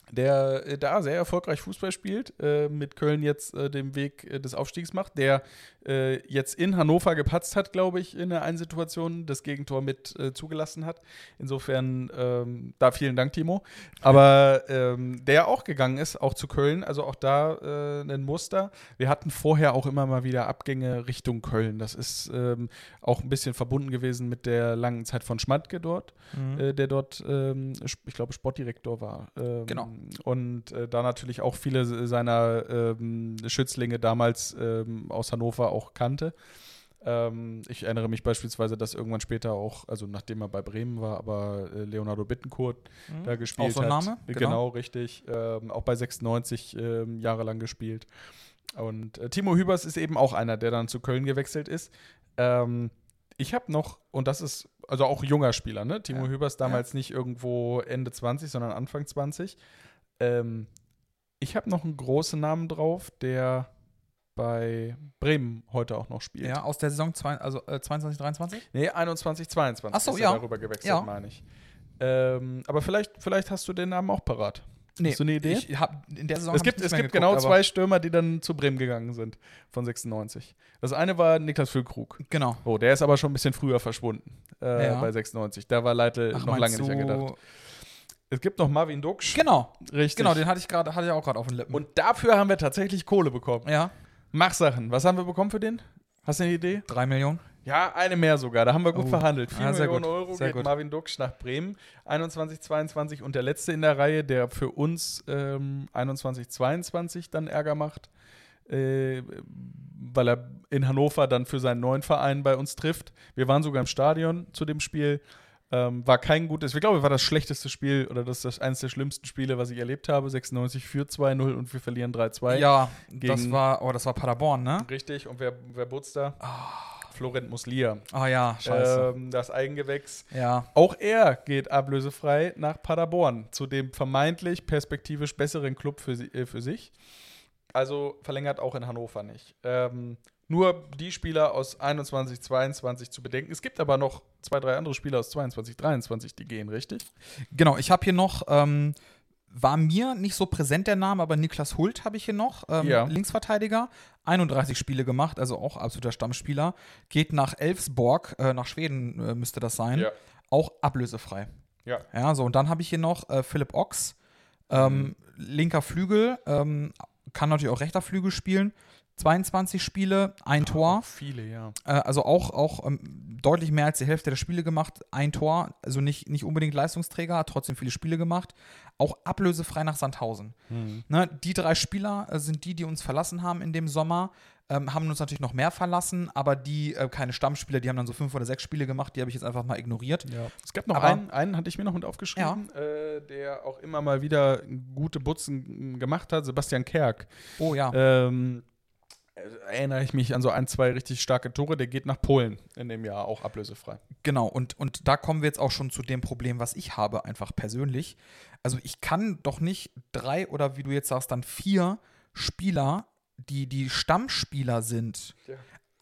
der äh, da sehr erfolgreich Fußball spielt, äh, mit Köln jetzt äh, den Weg äh, des Aufstiegs macht, der äh, jetzt in Hannover gepatzt hat, glaube ich, in der einen Situation, das Gegentor mit äh, zugelassen hat. Insofern, ähm, da vielen Dank, Timo. Aber ähm, der auch gegangen ist, auch zu Köln, also auch da äh, ein Muster. Wir hatten vorher auch immer mal wieder Abgänge Richtung Köln. Das ist ähm, auch ein bisschen verbunden gewesen mit der langen Zeit von Schmatke dort, Mhm. äh, der dort, ähm, ich glaube, Sportdirektor war. Ähm, Genau. Und äh, da natürlich auch viele seiner ähm, Schützlinge damals ähm, aus Hannover auch kannte. Ähm, ich erinnere mich beispielsweise, dass irgendwann später auch, also nachdem er bei Bremen war, aber äh, Leonardo Bittencourt Mhm. da gespielt Auch so ein hat. Name, Genau, genau. richtig. Ähm, auch bei sechsundneunzig ähm, jahrelang gespielt. Und äh, Timo Hübers ist eben auch einer, der dann zu Köln gewechselt ist. Ähm, ich habe noch, und das ist also auch junger Spieler, ne? Timo Ja. Hübers damals nicht irgendwo Ende zwanzig, sondern Anfang zwanzig. Ähm, ich habe noch einen großen Namen drauf, der bei Bremen heute auch noch spielt. Ja, aus der Saison zwei, also, äh, zweiundzwanzig, dreiundzwanzig? Nee, einundzwanzig, zweiundzwanzig Ach so, ist ja. er darüber gewechselt, Ja. meine ich. Ähm, aber vielleicht, vielleicht hast du den Namen auch parat. Nee, Hast du eine Idee? Ich hab, in der Saison Es hab gibt, ich nicht es mehr gibt geguckt, genau aber- zwei Stürmer, die dann zu Bremen gegangen sind von sechsundneunzig. Das eine war Niklas Füllkrug. Genau. Oh, der ist aber schon ein bisschen früher verschwunden äh, Ja. bei sechsundneunzig. Da war Leitl Ach, noch lange meinst nicht du- angedacht. Es gibt noch Marvin Duksch. Genau. Richtig. Genau, den hatte ich gerade, hatte ich auch gerade auf den Lippen. Und dafür haben wir tatsächlich Kohle bekommen. ja, Machsachen. Was haben wir bekommen für den? Hast du eine Idee? drei Millionen. Ja, eine mehr sogar. Da haben wir gut Oh. verhandelt. vier Ja, sehr Millionen gut. Euro Sehr geht gut. Marvin Duksch nach Bremen. einundzwanzig, zweiundzwanzig und der letzte in der Reihe, der für uns ähm, einundzwanzig, zweiundzwanzig dann Ärger macht, äh, weil er in Hannover dann für seinen neuen Verein bei uns trifft. Wir waren sogar im Stadion zu dem Spiel. Ähm, war kein gutes, ich glaube, war das schlechteste Spiel oder das ist das eines der schlimmsten Spiele, was ich erlebt habe. sechsundneunzig für zwei null und wir verlieren drei zwei. Ja, das gegen- war, oh, das war Paderborn, ne? Richtig, und wer, wer putzt da? Florent Muslia. Ah ja, scheiße. Ähm, das Eigengewächs. ja. Auch er geht ablösefrei nach Paderborn, zu dem vermeintlich perspektivisch besseren Club für, si- äh, für sich. Also verlängert auch in Hannover nicht. Ähm, nur die Spieler aus einundzwanzig, zweiundzwanzig zu bedenken. Es gibt aber noch zwei, drei andere Spieler aus zweiundzwanzig, dreiundzwanzig, die gehen, richtig? Genau, ich habe hier noch, ähm, war mir nicht so präsent der Name, aber Niklas Hult habe ich hier noch, ähm, Ja. Linksverteidiger, einunddreißig Spiele gemacht, also auch absoluter Stammspieler, geht nach Elfsborg, äh, nach Schweden äh, müsste das sein, Ja. auch ablösefrei. Ja. Ja, so, und dann habe ich hier noch äh, Philipp Ochs, ähm, linker Flügel, ähm, kann natürlich auch rechter Flügel spielen, zweiundzwanzig Spiele, ein Tor. Oh, viele, ja. Äh, also auch, auch ähm, deutlich mehr als die Hälfte der Spiele gemacht. Ein Tor, also nicht, nicht unbedingt Leistungsträger, hat trotzdem viele Spiele gemacht. Auch ablösefrei nach Sandhausen. Mhm. Ne, die drei Spieler äh, sind die, die uns verlassen haben in dem Sommer. Ähm, haben uns natürlich noch mehr verlassen, aber die, äh, keine Stammspieler, die haben dann so fünf oder sechs Spiele gemacht, die habe ich jetzt einfach mal ignoriert. Ja. Es gab noch Aber- einen, einen hatte ich mir noch mit aufgeschrieben, äh, der auch immer mal wieder gute Butzen gemacht hat, Sebastian Kerk. Oh ja. Ähm, erinnere ich mich an so ein, zwei richtig starke Tore. Der geht nach Polen in dem Jahr, auch ablösefrei. Genau, und, und da kommen wir jetzt auch schon zu dem Problem, was ich habe, einfach persönlich. Also ich kann doch nicht drei oder wie du jetzt sagst, dann vier Spieler, die die Stammspieler sind, Ja.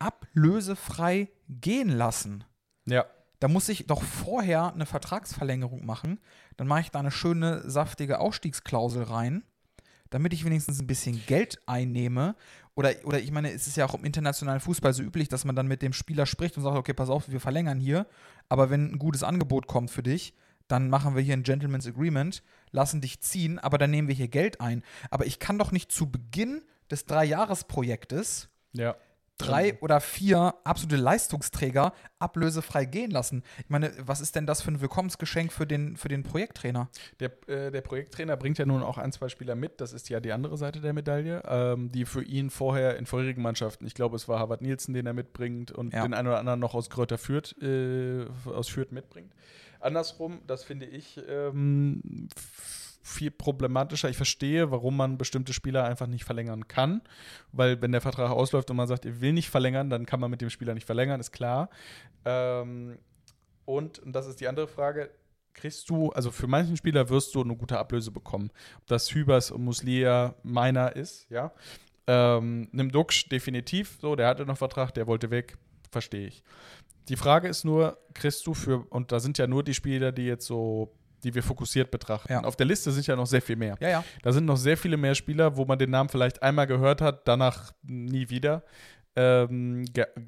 ablösefrei gehen lassen. Ja. Da muss ich doch vorher eine Vertragsverlängerung machen. Dann mache ich da eine schöne, saftige Ausstiegsklausel rein, damit ich wenigstens ein bisschen Geld einnehme. Oder, oder ich meine, es ist ja auch im internationalen Fußball so üblich, dass man dann mit dem Spieler spricht und sagt, okay, pass auf, wir verlängern hier. Aber wenn ein gutes Angebot kommt für dich, dann machen wir hier ein Gentleman's Agreement, lassen dich ziehen, aber dann nehmen wir hier Geld ein. Aber ich kann doch nicht zu Beginn des Drei-Jahres-Projektes Ja. drei oder vier absolute Leistungsträger ablösefrei gehen lassen. Ich meine, was ist denn das für ein Willkommensgeschenk für den, für den Projekttrainer? Der, äh, der Projekttrainer bringt ja nun auch ein, zwei Spieler mit. Das ist ja die andere Seite der Medaille, ähm, die für ihn vorher in vorherigen Mannschaften, ich glaube, es war Harvard Nielsen, den er mitbringt und Ja. den einen oder anderen noch aus Kräuter Fürth, äh, aus Fürth mitbringt. Andersrum, das finde ich ähm, f- viel problematischer. Ich verstehe, warum man bestimmte Spieler einfach nicht verlängern kann, weil wenn der Vertrag ausläuft und man sagt, ihr will nicht verlängern, dann kann man mit dem Spieler nicht verlängern, ist klar. Ähm, und, und das ist die andere Frage, kriegst du, also für manchen Spieler wirst du eine gute Ablöse bekommen. Ob das Hübers und Muslia meiner ist, ja. Ähm, nimm Duksch definitiv, so, der hatte noch Vertrag, der wollte weg, verstehe ich. Die Frage ist nur, kriegst du für, und da sind ja nur die Spieler, die jetzt so die wir fokussiert betrachten. Ja. Auf der Liste sind ja noch sehr viel mehr. Ja, ja. Da sind noch sehr viele mehr Spieler, wo man den Namen vielleicht einmal gehört hat, danach nie wieder. Ähm,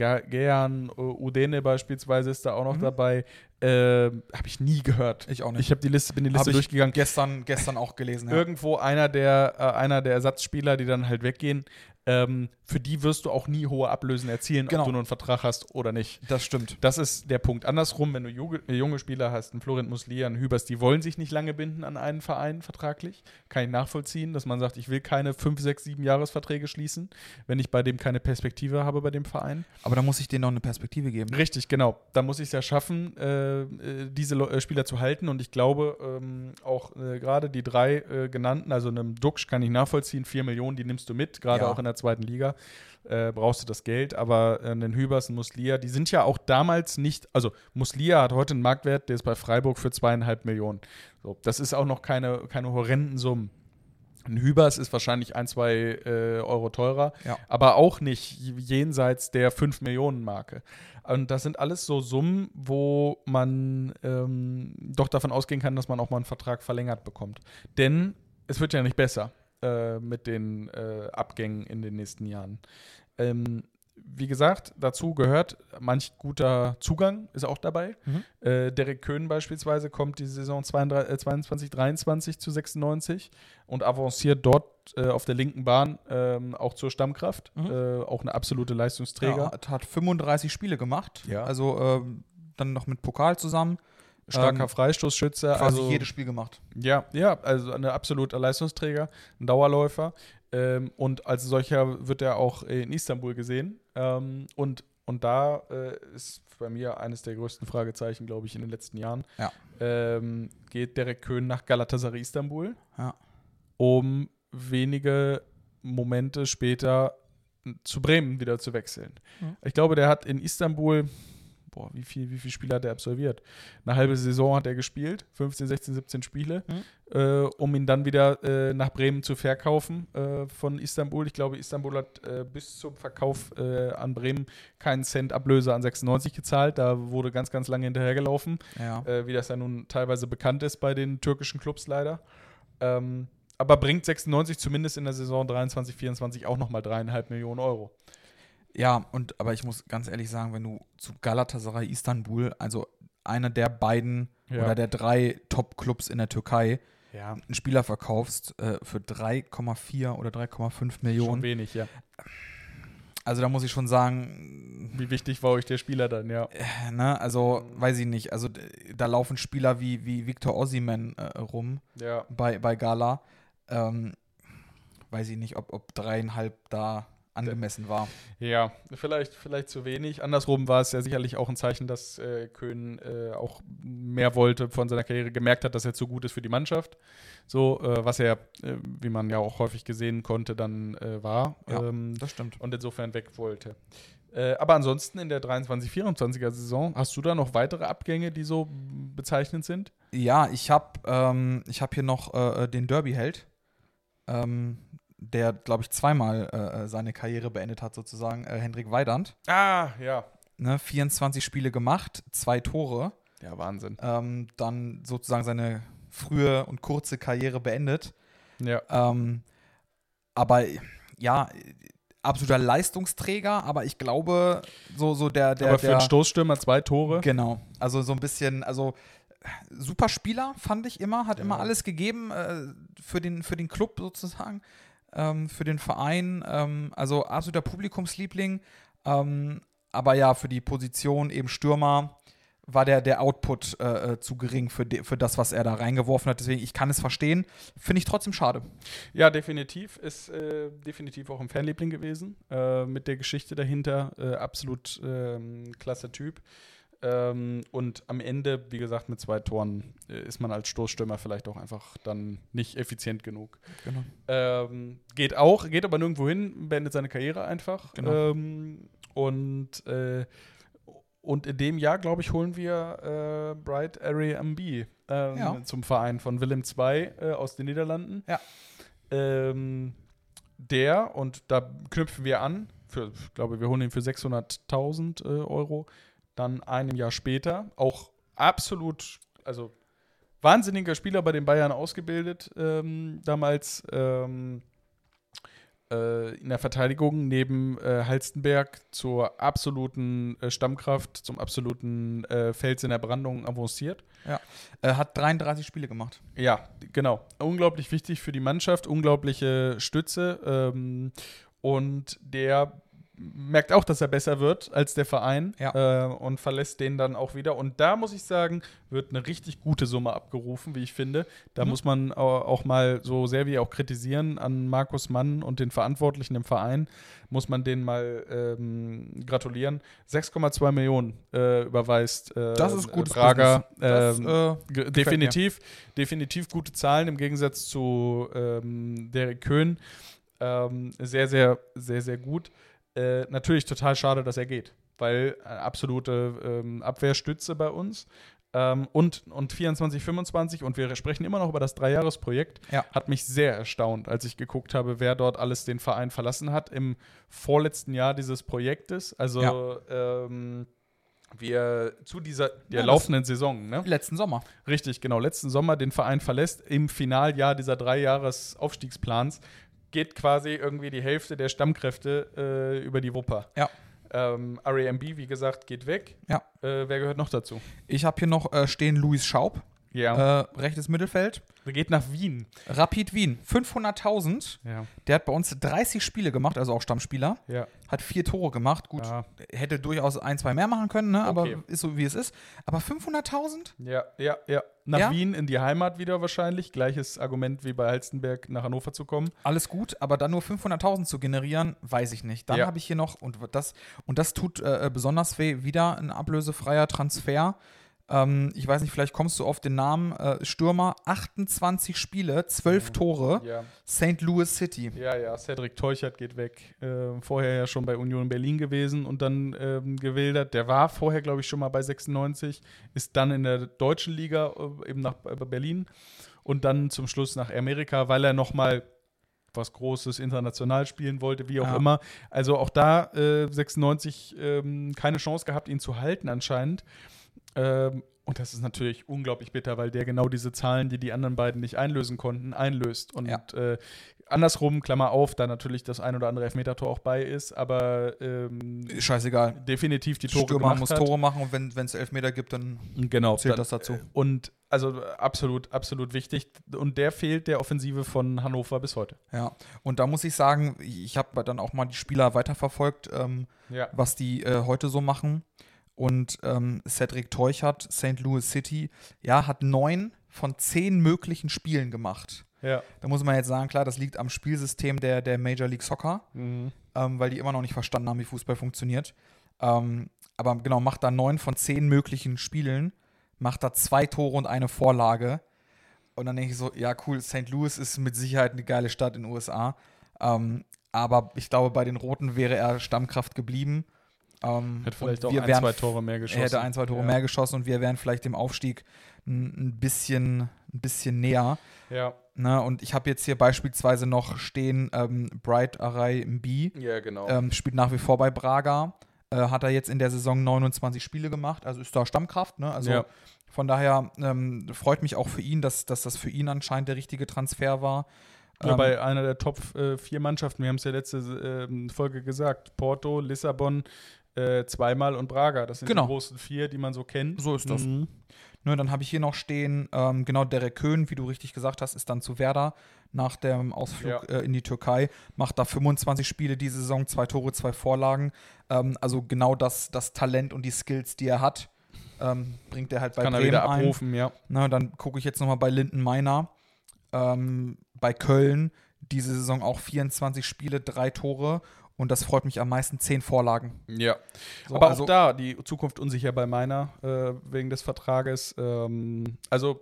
Gehan Udene beispielsweise ist da auch noch Mhm. dabei. Ähm, habe ich nie gehört. Ich auch nicht. Ich habe die Liste, bin die Liste Hab ich durchgegangen. Gestern, gestern auch gelesen. Ja. Irgendwo einer der, äh, einer der Ersatzspieler, die dann halt weggehen, ähm, für die wirst du auch nie hohe Ablösen erzielen, Genau. ob du nur einen Vertrag hast oder nicht. Das stimmt. Das ist der Punkt. Andersrum, wenn du junge, junge Spieler hast, einen Florent Muslija, einen Hübers, die wollen sich nicht lange binden an einen Verein vertraglich. Kann ich nachvollziehen, dass man sagt, ich will keine fünf, sechs, sieben Jahresverträge schließen, wenn ich bei dem keine Perspektive habe bei dem Verein. Aber da muss ich denen noch eine Perspektive geben. Richtig, genau. Da muss ich es ja schaffen, äh, diese Le- äh, Spieler zu halten. Und ich glaube, ähm, auch äh, gerade die drei äh, genannten, also einem Duxch kann ich nachvollziehen, vier Millionen, die nimmst du mit, gerade Ja. auch in der zweiten Liga. Äh, brauchst du das Geld, aber äh, einen Hübers, einen Muslija, die sind ja auch damals nicht, also Muslija hat heute einen Marktwert, der ist bei Freiburg für zweieinhalb Millionen. So, das ist auch noch keine, keine horrenden Summen. Ein Hübers ist wahrscheinlich ein, zwei äh, Euro teurer, Ja. aber auch nicht jenseits der fünf Millionen Marke. Und das sind alles so Summen, wo man ähm, doch davon ausgehen kann, dass man auch mal einen Vertrag verlängert bekommt. Denn es wird ja nicht besser äh, mit den äh, Abgängen in den nächsten Jahren. Ähm, wie gesagt, dazu gehört manch guter Zugang, ist auch dabei. Mhm. Äh, Derek Köhn beispielsweise kommt die Saison zweiundzwanzig dreiundzwanzig zu sechsundneunzig und avanciert dort äh, auf der linken Bahn ähm, auch zur Stammkraft. Mhm. Äh, auch eine absolute Leistungsträger. Ja, hat, hat fünfunddreißig Spiele gemacht. Ja. Also ähm, dann noch mit Pokal zusammen. Starker ähm, Freistoßschütze. Quasi Also, jedes Spiel gemacht. ja, ja, also ein absoluter Leistungsträger, ein Dauerläufer. Ähm, und als solcher wird er auch in Istanbul gesehen. Ähm, und, und da äh, ist bei mir eines der größten Fragezeichen, glaube ich, in den letzten Jahren. Ja. Ähm, geht Derek Köhn nach Galatasaray Istanbul, Ja. um wenige Momente später zu Bremen wieder zu wechseln. Mhm. Ich glaube, der hat in Istanbul, boah, wie viel, wie viele Spiele hat er absolviert? Eine halbe Saison hat er gespielt, fünfzehn, sechzehn, siebzehn Spiele, Mhm. äh, um ihn dann wieder äh, nach Bremen zu verkaufen äh, von Istanbul. Ich glaube, Istanbul hat äh, bis zum Verkauf äh, an Bremen keinen Cent Ablöse an sechsundneunzig gezahlt. Da wurde ganz, ganz lange hinterhergelaufen, Ja. äh, wie das ja nun teilweise bekannt ist bei den türkischen Clubs leider. Ähm, aber bringt sechsundneunzig zumindest in der Saison dreiundzwanzig, vierundzwanzig auch nochmal dreieinhalb Millionen Euro. Ja, und aber ich muss ganz ehrlich sagen, wenn du zu Galatasaray Istanbul, also einer der beiden Ja. oder der drei Top-Clubs in der Türkei, Ja, einen Spieler verkaufst äh, für drei Komma vier oder drei Komma fünf schon Millionen. wenig, ja. Also da muss ich schon sagen, Wie wichtig war euch der Spieler dann, ja. äh, ne, also weiß ich nicht. Also d- da laufen Spieler wie, wie Victor Osimhen äh, rum Ja, bei, bei Gala. Ähm, weiß ich nicht, ob, ob dreieinhalb da angemessen war. ja, vielleicht, vielleicht zu wenig. Andersrum war es ja sicherlich auch ein Zeichen, dass äh, Köhn äh, auch mehr wollte von seiner Karriere, gemerkt hat, dass er zu gut ist für die Mannschaft. So, äh, was er, äh, wie man ja auch häufig gesehen konnte, dann äh, war. Ja. Ähm, Das stimmt. und insofern weg wollte. Äh, aber ansonsten in der dreiundzwanzig vierundzwanziger Saison, hast du da noch weitere Abgänge, die so bezeichnend sind? Ja, ich habe ähm, ich hab hier noch äh, den Derby-Held, ähm, der, glaube ich, zweimal äh, seine Karriere beendet hat, sozusagen, äh, Hendrik Weidand. Ah, ja. Ne, vierundzwanzig Spiele gemacht, zwei Tore. Ja, Wahnsinn. Ähm, dann sozusagen seine frühe und kurze Karriere beendet. Ja. Ähm, aber ja, absoluter Leistungsträger, aber ich glaube, so, so der, der, aber für der einen Stoßstürmer zwei Tore. Genau, also so ein bisschen, also super Spieler fand ich immer, hat Ja. immer alles gegeben äh, für, den, für den Club sozusagen, ähm, für den Verein, ähm, also absoluter Publikumsliebling, ähm, aber ja, für die Position eben Stürmer war der, der Output äh, zu gering für, de, für das, was er da reingeworfen hat, deswegen, ich kann es verstehen, finde ich trotzdem schade. Ja, definitiv. Ist äh, definitiv auch ein Fanliebling gewesen. Äh, mit der Geschichte dahinter. Äh, absolut ähm, klasse Typ. Ähm, und am Ende, wie gesagt, mit zwei Toren äh, ist man als Stoßstürmer vielleicht auch einfach dann nicht effizient genug. Genau. Ähm, geht auch, geht aber nirgendwo hin, beendet seine Karriere einfach. Genau. Ähm, und, äh, und in dem Jahr, glaube ich, holen wir äh, Bright Area M B ähm, Ja. zum Verein von Willem zwei äh, aus den Niederlanden. Ja. Ähm, der, und da knüpfen wir an, für, ich glaube, wir holen ihn für sechshunderttausend äh, Euro, dann einem Jahr später, auch absolut, also wahnsinniger Spieler bei den Bayern ausgebildet, ähm, damals ähm, äh, in der Verteidigung neben äh, Halstenberg zur absoluten äh, Stammkraft, zum absoluten äh, Fels in der Brandung avanciert. Ja. Er hat dreiunddreißig Spiele gemacht. Ja, genau. Unglaublich wichtig für die Mannschaft, unglaubliche Stütze. Ähm, und der merkt auch, dass er besser wird als der Verein Ja. äh, und verlässt den dann auch wieder. Und da muss ich sagen, wird eine richtig gute Summe abgerufen, wie ich finde. Da Mhm. muss man au- auch mal, so sehr wie auch kritisieren an Markus Mann und den Verantwortlichen im Verein, muss man denen mal ähm, gratulieren. sechs Komma zwei Millionen äh, überweist äh, Das ist gutes Braga. Das, Ähm, äh, ge- definitiv, definitiv gute Zahlen im Gegensatz zu ähm, Derek Köhn. Ähm, sehr, sehr, sehr, sehr gut. Äh, natürlich total schade, dass er geht, weil eine absolute ähm, Abwehrstütze bei uns. Ähm, und, und vierundzwanzig, fünfundzwanzig, und wir sprechen immer noch über das Dreijahresprojekt, Ja. hat mich sehr erstaunt, als ich geguckt habe, wer dort alles den Verein verlassen hat im vorletzten Jahr dieses Projektes. Also Ja. ähm, wir zu dieser der Ja, laufenden Saison, ne? Letzten Sommer. Richtig, genau, letzten Sommer den Verein verlässt, im Finaljahr dieser Dreijahres-Aufstiegsplans geht quasi irgendwie die Hälfte der Stammkräfte äh, über die Wupper. Ja. Ähm, R A M B, wie gesagt, geht weg. Ja. Äh, wer gehört noch dazu? Ich habe hier noch äh, stehen Luis Schaub, Ja. äh, rechtes Mittelfeld. Der geht nach Wien. Rapid Wien, fünfhunderttausend. Ja. Der hat bei uns dreißig Spiele gemacht, also auch Stammspieler. Ja. Hat vier Tore gemacht. Gut, Ja. hätte durchaus ein, zwei mehr machen können, ne? Okay. Aber ist so, wie es ist. Aber fünfhunderttausend? Ja, ja, ja. Nach Ja? Wien in die Heimat wieder wahrscheinlich. Gleiches Argument wie bei Halstenberg nach Hannover zu kommen. Alles gut, aber dann nur fünfhunderttausend zu generieren, weiß ich nicht. Dann Ja. habe ich hier noch, und das, und das tut äh, besonders weh, wieder ein ablösefreier Transfer. Ähm, ich weiß nicht, vielleicht kommst du auf den Namen äh, Stürmer, achtundzwanzig Spiele, zwölf Tore, Ja. Saint Louis City. Ja, ja, Cedric Teuchert geht weg. Äh, vorher ja schon bei Union Berlin gewesen und dann ähm, gewildert. Der war vorher, glaube ich, schon mal bei sechsundneunzig, ist dann in der deutschen Liga äh, eben nach äh, Berlin und dann zum Schluss nach Amerika, weil er noch mal was Großes international spielen wollte, wie auch Ja. immer. Also auch da äh, sechsundneunzig ähm, keine Chance gehabt, ihn zu halten anscheinend. Ähm, und das ist natürlich unglaublich bitter, weil der genau diese Zahlen, die die anderen beiden nicht einlösen konnten, einlöst. Und Ja. äh, andersrum, Klammer auf, da natürlich das ein oder andere Elfmetertor auch bei ist, aber ähm, Scheißegal. definitiv die Tore Stürmer gemacht muss hat. Tore machen und wenn es Elfmeter gibt, dann Genau, zählt dann- das dazu. Und also absolut, absolut wichtig. Und der fehlt der Offensive von Hannover bis heute. Ja, und da muss ich sagen, ich habe dann auch mal die Spieler weiterverfolgt, ähm, Ja. was die äh, heute so machen. Und ähm, Cedric Teuchert, Saint Louis City, ja, hat neun von zehn möglichen Spielen gemacht. Ja. Da muss man jetzt sagen, klar, das liegt am Spielsystem der, der Major League Soccer, Mhm. ähm, weil die immer noch nicht verstanden haben, wie Fußball funktioniert. Ähm, aber genau, macht da neun von zehn möglichen Spielen, macht da zwei Tore und eine Vorlage. Und dann denke ich so, ja cool, Saint Louis ist mit Sicherheit eine geile Stadt in den U S A. Ähm, aber ich glaube, bei den Roten wäre er Stammkraft geblieben. Ähm, Hätte vielleicht und auch wir ein, wären- zwei Tore mehr geschossen. Er hätte ein, zwei Tore ja. mehr geschossen und wir wären vielleicht dem Aufstieg ein, ein, bisschen, ein bisschen näher. Ja. Ne? Und ich habe jetzt hier beispielsweise noch stehen, ähm, Bright Arai Mbi, Ja, genau. ähm, spielt nach wie vor bei Braga. Äh, hat er jetzt in der Saison neunundzwanzig Spiele gemacht, also ist da Stammkraft. Ne? Also Ja. von daher ähm, freut mich auch für ihn, dass, dass das für ihn anscheinend der richtige Transfer war. Ja, Ähm, bei einer der Top äh, vier Mannschaften, wir haben es ja letzte ähm, Folge gesagt, Porto, Lissabon, äh, zweimal und Braga. Das sind Genau. die großen vier, die man so kennt. So ist das. Mhm. Ne, dann habe ich hier noch stehen, ähm, genau, Derek Köhn, wie du richtig gesagt hast, ist dann zu Werder nach dem Ausflug Ja. äh, in die Türkei, macht da fünfundzwanzig Spiele diese Saison, zwei Tore, zwei Vorlagen. Ähm, also genau das, das Talent und die Skills, die er hat, ähm, bringt er halt bei Kann er Bremen wieder ein. abrufen, ja. Na, dann gucke ich jetzt nochmal bei Linden Meiner, ähm, bei Köln, diese Saison auch vierundzwanzig Spiele, drei Tore und das freut mich am meisten, zehn Vorlagen. Ja. So, Aber also- auch da die Zukunft unsicher bei meiner äh, wegen des Vertrages. Ähm, also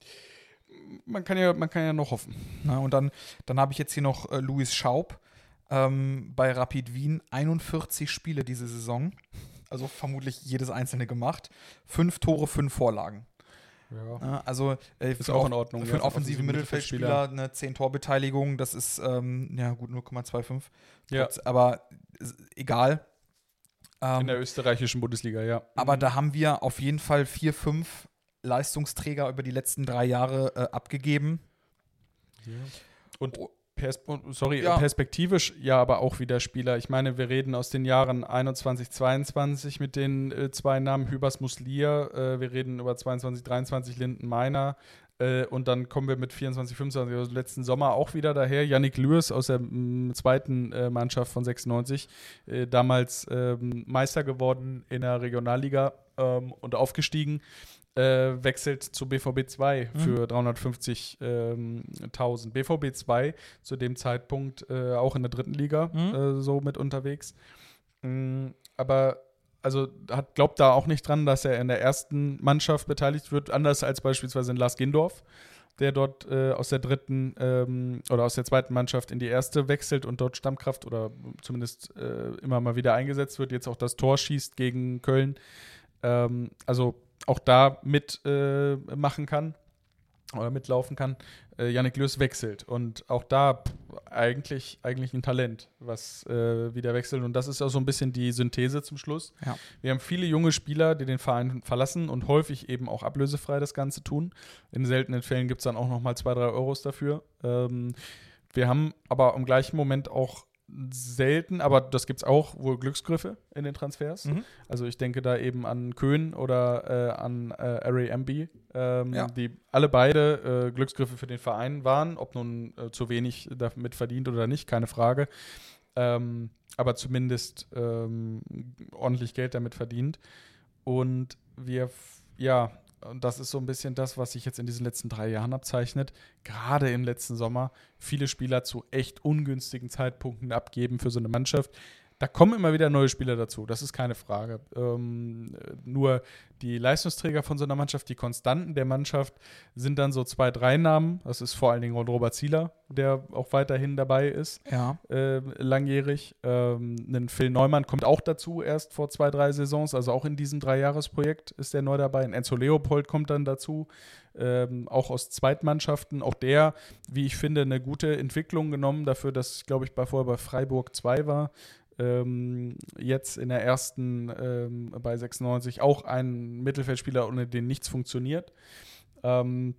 man kann ja, man kann ja noch hoffen. Na, und dann, dann habe ich jetzt hier noch äh, Luis Schaub ähm, bei Rapid Wien. einundvierzig Spiele diese Saison. Also vermutlich jedes einzelne gemacht. Fünf Tore, fünf Vorlagen. Ja. Ja, also äh, Ist für auch auf- in Ordnung. Für ja, einen für offensiven Mittelfeldspieler eine zehn Torbeteiligung, das ist ähm, ja gut null Komma fünfundzwanzig. Ja. Trotz- Aber äh, egal. Ähm, In der österreichischen Bundesliga, ja. aber da haben wir auf jeden Fall vier, fünf Leistungsträger über die letzten drei Jahre äh, abgegeben. Ja. Und Pers sorry, Ja. perspektivisch ja aber auch wieder Spieler. Ich meine, wir reden aus den Jahren einundzwanzig, zweiundzwanzig mit den äh, zwei Namen, Hübers Muslia, äh, wir reden über zweiundzwanzig, dreiundzwanzig Linden Meiner äh, und dann kommen wir mit vierundzwanzig, fünfundzwanzig, also letzten Sommer auch wieder daher. Yannick Lürs aus der m, zweiten äh, Mannschaft von sechsundneunzig, äh, damals ähm, Meister geworden in der Regionalliga ähm, und aufgestiegen. Äh, wechselt zu B V B zwei Mhm. für dreihundertfünfzigtausend. B V B zwei zu dem Zeitpunkt äh, auch in der dritten Liga Mhm. äh, so mit unterwegs. Mm, aber also hat, glaubt da auch nicht dran, dass er in der ersten Mannschaft beteiligt wird, anders als beispielsweise in Lars Gindorf, der dort äh, aus der dritten ähm, oder aus der zweiten Mannschaft in die erste wechselt und dort Stammkraft oder zumindest äh, immer mal wieder eingesetzt wird, jetzt auch das Tor schießt gegen Köln. Ähm, also auch da mitmachen äh, machen kann oder mitlaufen kann. Äh, Yannick Lürs wechselt und auch da pff, eigentlich, eigentlich ein Talent, was äh, wieder wechselt und das ist auch so ein bisschen die Synthese zum Schluss. Ja. Wir haben viele junge Spieler, die den Verein verlassen und häufig eben auch ablösefrei das Ganze tun. In seltenen Fällen gibt es dann auch nochmal zwei, drei Euros dafür. Ähm, wir haben aber im gleichen Moment auch selten, aber das gibt es auch, wohl Glücksgriffe in den Transfers. Mhm. Also ich denke da eben an Köhn oder äh, an äh, R A M B, ähm, Ja. die alle beide äh, Glücksgriffe für den Verein waren. Ob nun äh, zu wenig damit verdient oder nicht, keine Frage. Ähm, aber zumindest ähm, ordentlich Geld damit verdient. Und wir, f- ja, und das ist so ein bisschen das, was sich jetzt in diesen letzten drei Jahren abzeichnet. Gerade im letzten Sommer viele Spieler zu echt ungünstigen Zeitpunkten abgeben für so eine Mannschaft. Da kommen immer wieder neue Spieler dazu, das ist keine Frage. Ähm, nur die Leistungsträger von so einer Mannschaft, die Konstanten der Mannschaft, sind dann so zwei, drei Namen. Das ist vor allen Dingen Robert Zieler, der auch weiterhin dabei ist, Ja. äh, langjährig. Ähm, ein Phil Neumann kommt auch dazu, erst vor zwei, drei Saisons, also auch in diesem Dreijahresprojekt ist der neu dabei. Ein Enzo Leopold kommt dann dazu, ähm, auch aus Zweitmannschaften. Auch der, wie ich finde, eine gute Entwicklung genommen dafür, dass, glaube ich, bei, vorher bei Freiburg zwei war. Ähm, jetzt in der ersten ähm, bei sechsundneunzig auch ein Mittelfeldspieler, ohne den nichts funktioniert. Ähm,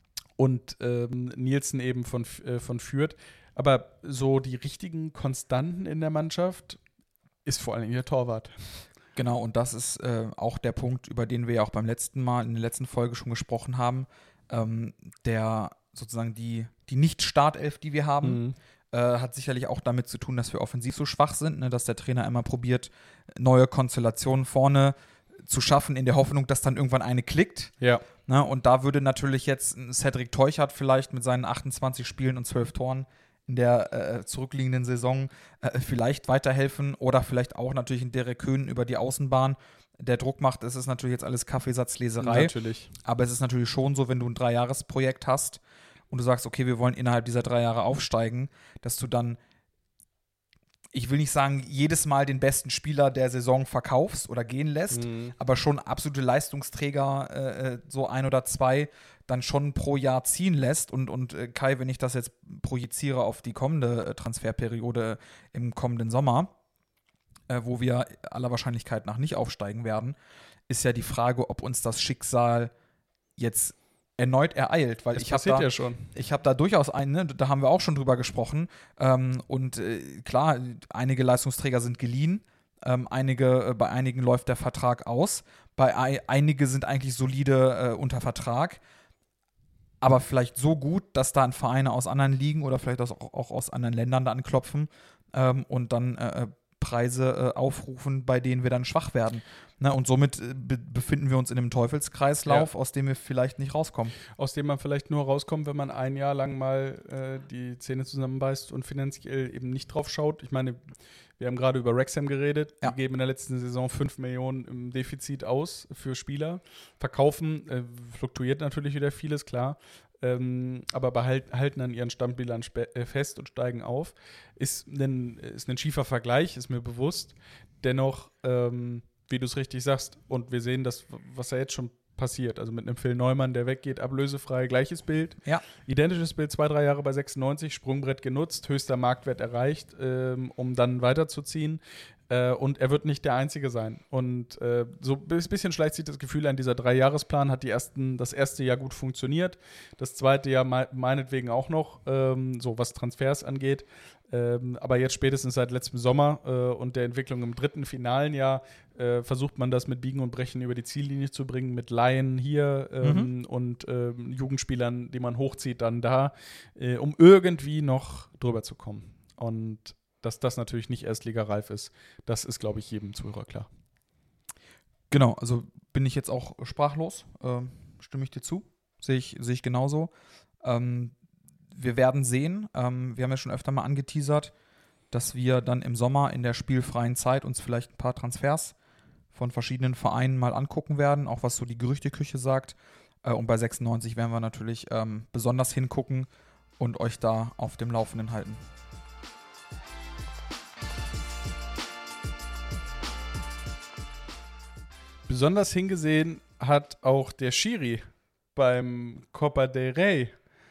und ähm, Nielsen eben von, äh, von Fürth. Aber so die richtigen Konstanten in der Mannschaft ist vor allem der Torwart. Genau, und das ist äh, auch der Punkt, über den wir ja auch beim letzten Mal, in der letzten Folge schon gesprochen haben. Ähm, der sozusagen die, die Nicht-Startelf, die wir haben, Mhm. äh, hat sicherlich auch damit zu tun, dass wir offensiv so schwach sind, ne? Dass der Trainer immer probiert, neue Konstellationen vorne zu schaffen, in der Hoffnung, dass dann irgendwann eine klickt. Ja. Ne? Und da würde natürlich jetzt ein Cedric Teuchert vielleicht mit seinen achtundzwanzig Spielen und zwölf Toren in der äh, zurückliegenden Saison äh, vielleicht weiterhelfen oder vielleicht auch natürlich ein Derek Köhn über die Außenbahn, der Druck macht. Es ist natürlich jetzt alles Kaffeesatzleserei, Natürlich. aber es ist natürlich schon so, wenn du ein Dreijahresprojekt hast und du sagst, okay, wir wollen innerhalb dieser drei Jahre aufsteigen, dass du dann, ich will nicht sagen, jedes Mal den besten Spieler der Saison verkaufst oder gehen lässt, Mhm. aber schon absolute Leistungsträger, äh, so ein oder zwei, dann schon pro Jahr ziehen lässt. Und, und äh, Kai, wenn ich das jetzt projiziere auf die kommende äh, Transferperiode im kommenden Sommer, äh, wo wir aller Wahrscheinlichkeit nach nicht aufsteigen werden, ist ja die Frage, ob uns das Schicksal jetzt erneut ereilt, weil Das ich habe passiert da, ja schon. ich habe da durchaus einen, ne, da haben wir auch schon drüber gesprochen. Ähm, und äh, klar, einige Leistungsträger sind geliehen, ähm, einige, äh, bei einigen läuft der Vertrag aus, bei ei- einige sind eigentlich solide äh, unter Vertrag, aber vielleicht so gut, dass da Vereine aus anderen Ligen oder vielleicht auch, auch aus anderen Ländern da anklopfen ähm, und dann äh, Preise äh, aufrufen, bei denen wir dann schwach werden. Ne? Und somit äh, be- befinden wir uns in einem Teufelskreislauf, aus dem wir vielleicht nicht rauskommen. Aus dem man vielleicht nur rauskommt, wenn man ein Jahr lang mal äh, die Zähne zusammenbeißt und finanziell eben nicht drauf schaut. Ich meine, wir haben gerade über Wrexham geredet. Ja. Die geben in der letzten Saison fünf Millionen im Defizit aus für Spieler. Verkaufen äh, fluktuiert natürlich wieder vieles, klar. Ähm, aber behalten halten an ihren Stammbildern spe- äh, fest und steigen auf. Ist ein, ist ein schiefer Vergleich, ist mir bewusst. Dennoch, ähm, wie du es richtig sagst, und wir sehen das, was ja jetzt schon passiert. Also mit einem Phil Neumann, der weggeht, ablösefrei, gleiches Bild. Ja. Identisches Bild, zwei, drei Jahre bei sechsundneunzig, Sprungbrett genutzt, höchster Marktwert erreicht, ähm, um dann weiterzuziehen. Äh, und er wird nicht der Einzige sein. Und äh, so ein bisschen schleicht sich das Gefühl an, dieser Dreijahresplan hat die ersten, das erste Jahr gut funktioniert, das zweite Jahr me- meinetwegen auch noch, ähm, so was Transfers angeht. Ähm, aber jetzt spätestens seit letztem Sommer äh, und der Entwicklung im dritten finalen Jahr äh, versucht man das mit Biegen und Brechen über die Ziellinie zu bringen, mit Laien hier ähm, mhm. und ähm, Jugendspielern, die man hochzieht, dann da, äh, um irgendwie noch drüber zu kommen. Und dass das natürlich nicht erstligareif ist, das ist, glaube ich, jedem Zuhörer klar. Genau, also bin ich jetzt auch sprachlos, ähm, stimme ich dir zu, sehe ich, sehe ich genauso. Ähm, wir werden sehen, ähm, wir haben ja schon öfter mal angeteasert, dass wir dann im Sommer in der spielfreien Zeit uns vielleicht ein paar Transfers von verschiedenen Vereinen mal angucken werden, auch was so die Gerüchteküche sagt. Äh, und bei sechsundneunzig werden wir natürlich ähm, besonders hingucken und euch da auf dem Laufenden halten. Besonders hingesehen hat auch der Schiri beim Copa del Rey.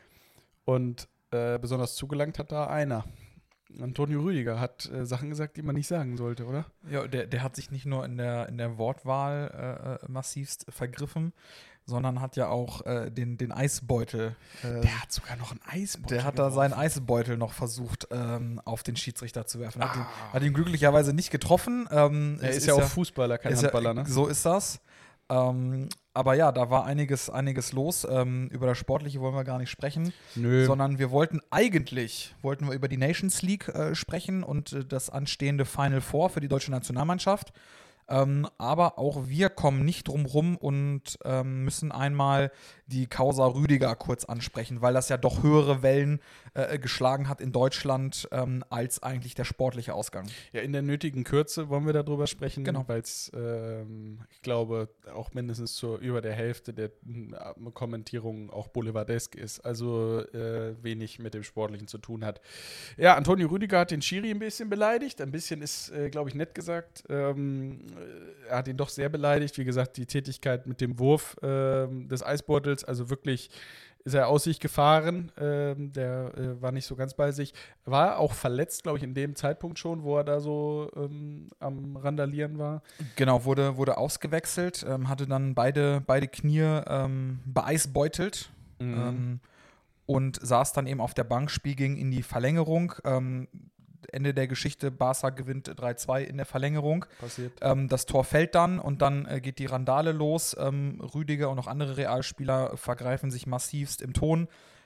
Und äh, besonders zugelangt hat da einer. Antonio Rüdiger hat äh, Sachen gesagt, die man nicht sagen sollte, oder? Ja, der, der hat sich nicht nur in der, in der Wortwahl äh, massivst vergriffen, sondern hat ja auch äh, den, den Eisbeutel. Äh, der hat sogar noch einen Eisbeutel. Der hat da seinen Eisbeutel noch versucht, ähm, auf den Schiedsrichter zu werfen. Hat, ah. ihn, hat ihn glücklicherweise nicht getroffen. Ähm, er ist, ist ja auch Fußballer, kein Handballer, ja, ne? So ist das. Ähm, aber ja, da war einiges, einiges los. Ähm, über das Sportliche wollen wir gar nicht sprechen. Nö. Sondern wir wollten eigentlich, wollten wir über die Nations League äh, sprechen und äh, das anstehende Final Four für die deutsche Nationalmannschaft. Ähm, aber auch wir kommen nicht drum rum und ähm, müssen einmal die Causa Rüdiger kurz ansprechen, weil das ja doch höhere Wellen äh, geschlagen hat in Deutschland ähm, als eigentlich der sportliche Ausgang. Ja, in der nötigen Kürze wollen wir darüber sprechen, genau. weil es, ähm, ich glaube, auch mindestens zur über der Hälfte der äh, Kommentierungen auch boulevardesk ist, also äh, wenig mit dem Sportlichen zu tun hat. Ja, Antonio Rüdiger hat den Schiri ein bisschen beleidigt, ein bisschen ist, äh, glaube ich, nett gesagt. Ähm, er hat ihn doch sehr beleidigt, wie gesagt, die Tätigkeit mit dem Wurf äh, des Eisbeutels, also wirklich ist er aus sich gefahren, ähm, der äh, war nicht so ganz bei sich. War auch verletzt, glaube ich, in dem Zeitpunkt schon, wo er da so ähm, am Randalieren war. Genau, wurde, wurde ausgewechselt, ähm, hatte dann beide, beide Knie ähm, beeisbeutelt mhm. ähm, und saß dann eben auf der Bank, Spiel ging in die Verlängerung. Ähm, Ende der Geschichte, Barca gewinnt drei zwei in der Verlängerung. Passiert. Ähm, das Tor fällt dann und dann äh, geht die Randale los. Ähm, Rüdiger und auch andere Realspieler vergreifen sich massivst im Ton,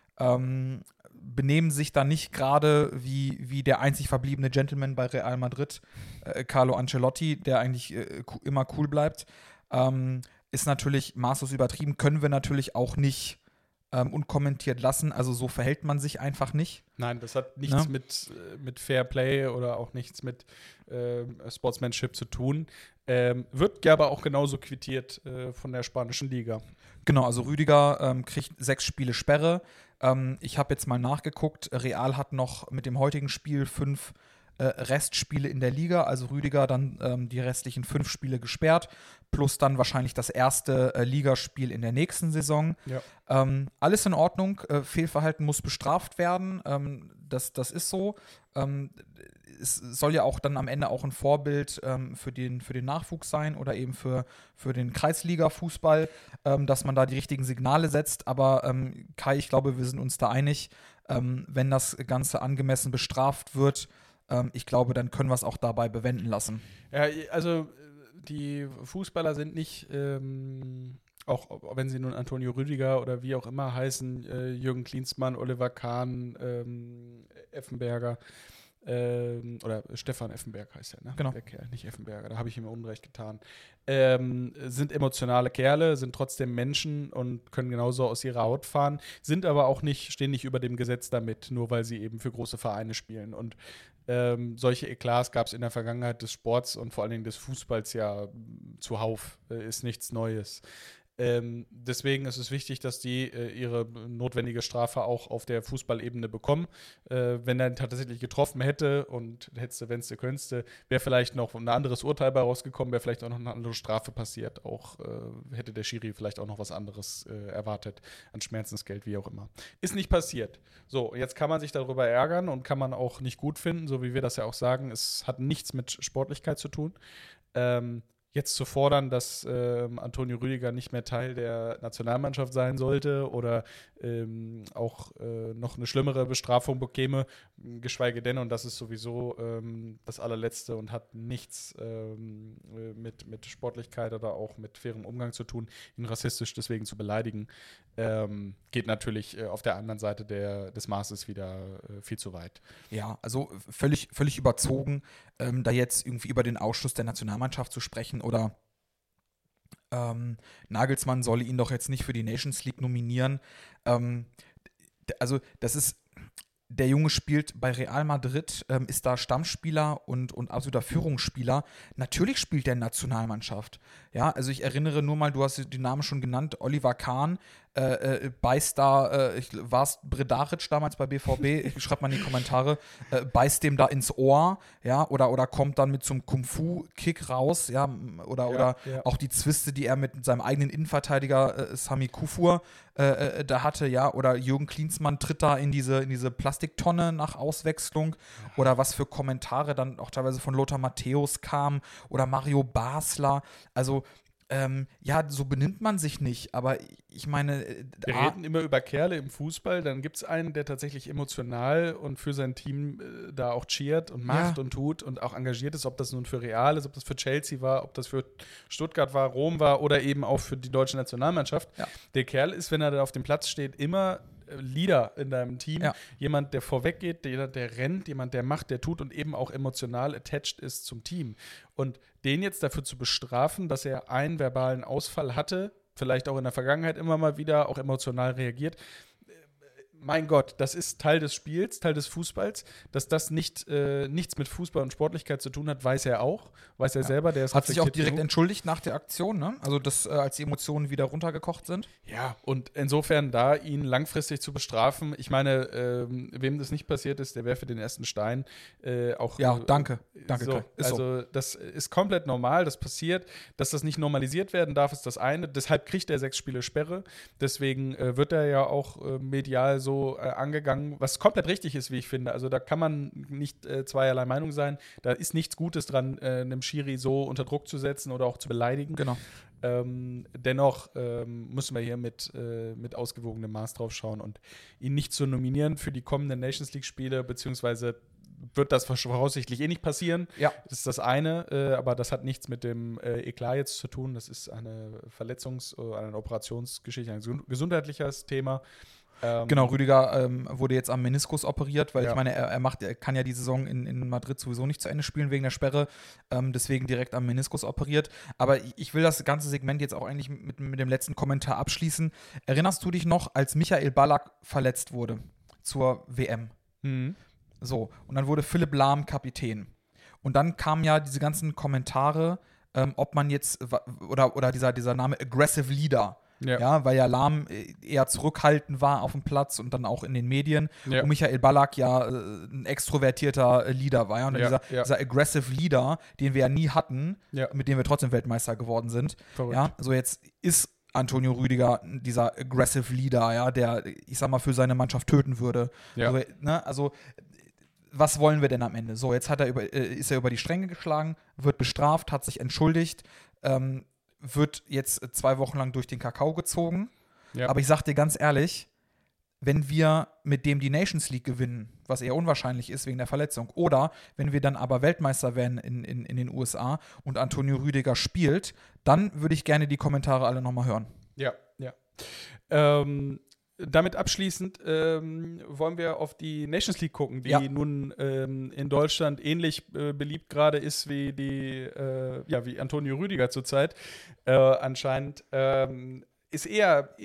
ähm, benehmen sich dann nicht gerade wie, wie der einzig verbliebene Gentleman bei Real Madrid, äh, Carlo Ancelotti, der eigentlich äh, immer cool bleibt. Ähm, ist natürlich maßlos übertrieben, können wir natürlich auch nicht Ähm, unkommentiert lassen. Also so verhält man sich einfach nicht. Nein, das hat nichts ja? mit, mit Fair Play oder auch nichts mit äh, Sportsmanship zu tun. Ähm, wird ja aber auch genauso quittiert äh, von der spanischen Liga. Genau, also Rüdiger ähm, kriegt sechs Spiele Sperre. Ähm, ich habe jetzt mal nachgeguckt. Real hat noch mit dem heutigen Spiel fünf äh, Restspiele in der Liga. Also Rüdiger dann ähm, die restlichen fünf Spiele gesperrt. Plus dann wahrscheinlich das erste äh, Ligaspiel in der nächsten Saison. Ja. Ähm, alles in Ordnung. Äh, Fehlverhalten muss bestraft werden. Ähm, das, das ist so. Ähm, es soll ja auch dann am Ende auch ein Vorbild ähm, für, den, für den Nachwuchs sein oder eben für, für den Kreisliga-Fußball, ähm, dass man da die richtigen Signale setzt. Aber ähm, Kai, ich glaube, wir sind uns da einig, ähm, wenn das Ganze angemessen bestraft wird, ähm, ich glaube, dann können wir es auch dabei bewenden lassen. Ja, also die Fußballer sind nicht, ähm, auch wenn sie nun Antonio Rüdiger oder wie auch immer heißen, äh, Jürgen Klinsmann, Oliver Kahn, ähm, Effenberger, ähm, oder Stefan Effenberg heißt er, ne? Genau. Der Kerl, nicht Effenberger, da habe ich ihm Unrecht getan. Ähm, sind emotionale Kerle, sind trotzdem Menschen und können genauso aus ihrer Haut fahren, sind aber auch nicht, stehen nicht über dem Gesetz damit, nur weil sie eben für große Vereine spielen. Und Ähm, solche Eklats gab es in der Vergangenheit des Sports und vor allen Dingen des Fußballs ja zuhauf, äh, ist nichts Neues. Ähm, deswegen ist es wichtig, dass die äh, ihre notwendige Strafe auch auf der Fußballebene bekommen. Äh, wenn er tatsächlich getroffen hätte und hättest, wenn du könntest, wäre vielleicht noch ein anderes Urteil bei rausgekommen, wäre vielleicht auch noch eine andere Strafe passiert. Auch äh, hätte der Schiri vielleicht auch noch was anderes äh, erwartet an Schmerzensgeld, wie auch immer. Ist nicht passiert. So, jetzt kann man sich darüber ärgern und kann man auch nicht gut finden, so wie wir das ja auch sagen. Es hat nichts mit Sportlichkeit zu tun. Ähm, Jetzt zu fordern, dass ähm, Antonio Rüdiger nicht mehr Teil der Nationalmannschaft sein sollte oder ähm, auch äh, noch eine schlimmere Bestrafung bekäme, geschweige denn, und das ist sowieso ähm, das allerletzte und hat nichts ähm, mit, mit Sportlichkeit oder auch mit fairem Umgang zu tun, ihn rassistisch deswegen zu beleidigen, ähm, geht natürlich äh, auf der anderen Seite der, des Maßes wieder äh, viel zu weit. Ja, also völlig, völlig überzogen, ähm, da jetzt irgendwie über den Ausschluss der Nationalmannschaft zu sprechen oder ähm, Nagelsmann solle ihn doch jetzt nicht für die Nations League nominieren. Ähm, d- also das ist, der Junge spielt bei Real Madrid, ähm, ist da Stammspieler und, und absoluter Führungsspieler. Natürlich spielt der in Nationalmannschaft. Ja, also ich erinnere nur mal, du hast den Namen schon genannt, Oliver Kahn, äh, äh, beißt da, äh, war es Bredaric damals bei B V B, ich schreibe mal in die Kommentare, äh, beißt dem da ins Ohr, ja, oder, oder kommt dann mit so einem Kung-Fu-Kick raus, ja, oder, Ja, oder ja. auch die Zwiste, die er mit seinem eigenen Innenverteidiger äh, Sami Kufur äh, äh, da hatte, ja, oder Jürgen Klinsmann tritt da in diese, in diese Plastiktonne nach Auswechslung, oder was für Kommentare dann auch teilweise von Lothar Matthäus kamen, oder Mario Basler, also ähm, ja, so benimmt man sich nicht, aber ich meine, äh, Wir A- reden immer über Kerle im Fußball, dann gibt es einen, der tatsächlich emotional und für sein Team äh, da auch cheert und macht Ja. und tut und auch engagiert ist, ob das nun für Real ist, ob das für Chelsea war, ob das für Stuttgart war, Rom war oder eben auch für die deutsche Nationalmannschaft. Ja. Der Kerl ist, wenn er da auf dem Platz steht, immer äh, Leader in deinem Team. Ja. Jemand, der vorweg geht, jemand, der rennt, jemand, der macht, der tut und eben auch emotional attached ist zum Team. Und den jetzt dafür zu bestrafen, dass er einen verbalen Ausfall hatte, vielleicht auch in der Vergangenheit immer mal wieder auch emotional reagiert. Mein Gott, das ist Teil des Spiels, Teil des Fußballs. Dass das nicht, äh, nichts mit Fußball und Sportlichkeit zu tun hat, weiß er auch. Weiß er Ja. selber. Der ist Hat sich auch reflektiert direkt genug. entschuldigt nach der Aktion, ne? Also das, äh, als die Emotionen wieder runtergekocht sind. Ja, und insofern da ihn langfristig zu bestrafen, ich meine, ähm, wem das nicht passiert ist, der werfe den ersten Stein. Äh, auch, Ja, äh, danke. Danke, so, Kai. Ist so. also das ist komplett normal, das passiert. Dass das nicht normalisiert werden darf, ist das eine. Deshalb kriegt er sechs Spiele Sperre. Deswegen äh, wird er ja auch äh, medial so äh, angegangen, was komplett richtig ist, wie ich finde. Also da kann man nicht äh, zweierlei Meinung sein. Da ist nichts Gutes dran, äh, einem Schiri so unter Druck zu setzen oder auch zu beleidigen. Genau. Ähm, dennoch ähm, müssen wir hier mit, äh, mit ausgewogenem Maß drauf schauen und ihn nicht zu nominieren für die kommenden Nations League-Spiele, beziehungsweise wird das voraussichtlich eh nicht passieren. Ja. Das ist das eine, äh, aber das hat nichts mit dem äh, Eklat jetzt zu tun. Das ist eine Verletzungs- oder eine Operationsgeschichte, ein gesund- gesundheitliches Thema. Ähm, Genau, Rüdiger ähm, wurde jetzt am Meniskus operiert, weil Ja. ich meine, er, er macht, er kann ja die Saison in, in Madrid sowieso nicht zu Ende spielen wegen der Sperre, ähm, deswegen direkt am Meniskus operiert. Aber ich, ich will das ganze Segment jetzt auch eigentlich mit, mit dem letzten Kommentar abschließen. Erinnerst du dich noch, als Michael Ballack verletzt wurde zur W M? Mhm. So, und dann wurde Philipp Lahm Kapitän. Und dann kamen ja diese ganzen Kommentare, ähm, ob man jetzt, wa- oder, oder dieser, dieser Name Aggressive Leader. Ja. Ja, weil ja Lahm äh, eher zurückhaltend war auf dem Platz und dann auch in den Medien. Ja. Und Michael Ballack ja äh, ein extrovertierter äh, Leader war. Ja? Und dann Ja, dieser, ja. dieser Aggressive Leader, den wir ja nie hatten, Ja. mit dem wir trotzdem Weltmeister geworden sind. Verrückt. Ja, so jetzt ist Antonio Rüdiger dieser Aggressive Leader, ja, der, ich sag mal, für seine Mannschaft töten würde. Ja. Also, ne, also was wollen wir denn am Ende? So, jetzt hat er über, äh, ist er über die Stränge geschlagen, wird bestraft, hat sich entschuldigt, ähm, wird jetzt zwei Wochen lang durch den Kakao gezogen. Ja. Aber ich sag dir ganz ehrlich, wenn wir mit dem die Nations League gewinnen, was eher unwahrscheinlich ist wegen der Verletzung, oder wenn wir dann aber Weltmeister werden in, in, in den U S A und Antonio Rüdiger spielt, dann würde ich gerne die Kommentare alle nochmal hören. Ja, ja. Ähm, damit abschließend ähm, wollen wir auf die Nations League gucken, die Ja. nun ähm, in Deutschland ähnlich äh, beliebt gerade ist wie die, äh, ja, wie Antonio Rüdiger zurzeit. Äh, anscheinend ähm, ist eher,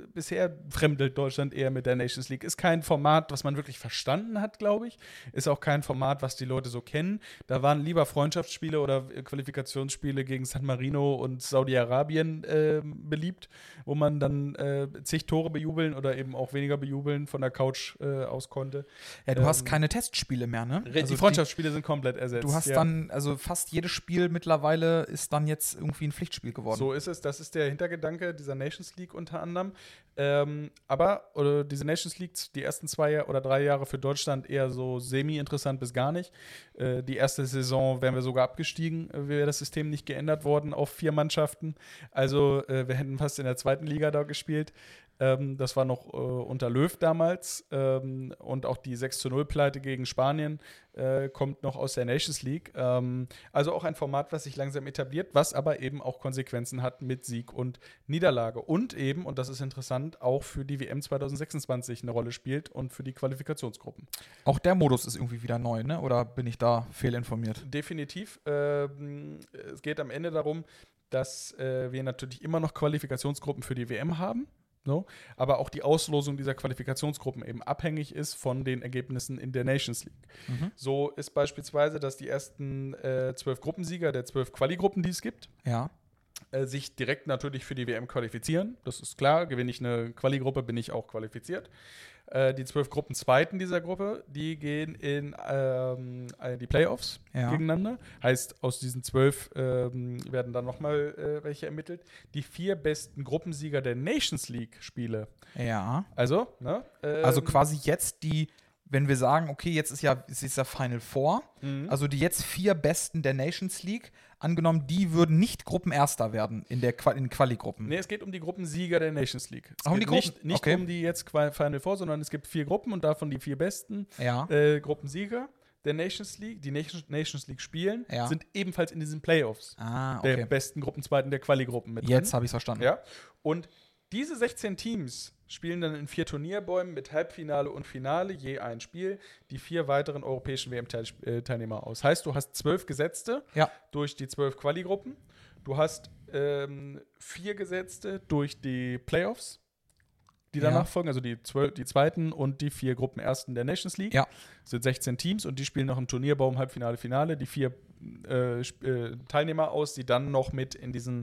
bisher fremdelt Deutschland eher mit der Nations League. Ist kein Format, was man wirklich verstanden hat, glaube ich. Ist auch kein Format, was die Leute so kennen. Da waren lieber Freundschaftsspiele oder Qualifikationsspiele gegen San Marino und Saudi-Arabien äh, beliebt, wo man dann äh, zig Tore bejubeln oder eben auch weniger bejubeln von der Couch äh, aus konnte. Ja, du ähm, hast keine Testspiele mehr, ne? Die Also Freundschaftsspiele die, sind komplett ersetzt. Du hast ja. dann, also fast jedes Spiel mittlerweile ist dann jetzt irgendwie ein Pflichtspiel geworden. So ist es. Das ist der Hintergedanke dieser Nations League unter anderem. Ähm, aber oder diese Nations League, die ersten zwei oder drei Jahre für Deutschland eher so semi-interessant bis gar nicht. Äh, die erste Saison wären wir sogar abgestiegen, äh, wäre das System nicht geändert worden auf vier Mannschaften. Also äh, wir hätten fast in der zweiten Liga da gespielt. Ähm, das war noch äh, unter Löw damals. Ähm, und auch die sechs zu null Pleite gegen Spanien äh, kommt noch aus der Nations League. Ähm, also auch ein Format, was sich langsam etabliert, was aber eben auch Konsequenzen hat mit Sieg und Niederlage. Und eben, und das ist interessant, auch für die W M zwanzig sechsundzwanzig eine Rolle spielt und für die Qualifikationsgruppen. Auch der Modus ist irgendwie wieder neu, ne? Oder bin ich da fehlinformiert? Definitiv. Ähm, es geht am Ende darum, dass äh, wir natürlich immer noch Qualifikationsgruppen für die W M haben. No? Aber auch die Auslosung dieser Qualifikationsgruppen eben abhängig ist von den Ergebnissen in der Nations League. Mhm. So ist beispielsweise, dass die ersten äh, zwölf Gruppensieger der zwölf Quali-Gruppen, die es gibt, ja. äh, sich direkt natürlich für die W M qualifizieren. Das ist klar. Gewinne ich eine Quali-Gruppe, bin ich auch qualifiziert. Äh, die zwölf Gruppenzweiten dieser Gruppe, die gehen in ähm, die Playoffs ja. gegeneinander. Heißt, aus diesen zwölf ähm, werden dann nochmal äh, welche ermittelt. Die vier besten Gruppensieger der Nations League-Spiele. Ja. Also, ne? Ähm, also quasi jetzt die, wenn wir sagen, okay, jetzt ist ja, es ist ja Final Four, mhm. also die jetzt vier Besten der Nations League, angenommen, die würden nicht Gruppenerster werden in der Qua- in Quali-Gruppen. Nee, es geht um die Gruppensieger der Nations League. Es Auch um geht die Gruppen? Nicht, nicht okay. um die jetzt Final Four, sondern es gibt vier Gruppen und davon die vier besten ja. äh, Gruppensieger der Nations League, die Nations League spielen, ja. sind ebenfalls in diesen Playoffs ah, okay. der besten Gruppenzweiten der Quali-Gruppen mit drin. Jetzt habe ich es verstanden. Ja. Und diese sechzehn Teams spielen dann in vier Turnierbäumen mit Halbfinale und Finale je ein Spiel die vier weiteren europäischen W M-Teilnehmer aus. Heißt, du hast zwölf Gesetzte ja. durch die zwölf Quali-Gruppen. Du hast ähm, vier Gesetzte durch die Playoffs, die danach ja. folgen, also die, zwölf, die zweiten und die vier Gruppenersten der Nations League. Ja. Das sind sechzehn Teams und die spielen noch im Turnierbaum Halbfinale, Finale, die vier äh, äh, Teilnehmer aus, die dann noch mit in diesen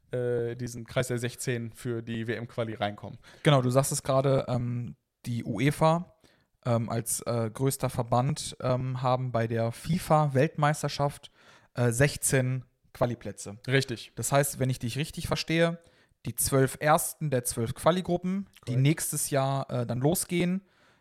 diesen Kreis der sechzehn für die W M-Quali reinkommen. Genau, du sagst es gerade, ähm, die UEFA ähm, als äh, größter Verband ähm, haben bei der FIFA-Weltmeisterschaft äh, sechzehn Quali-Plätze. Richtig. Das heißt, wenn ich dich richtig verstehe, die zwölf Ersten der zwölf Quali-Gruppen, die nächstes Jahr äh, dann losgehen,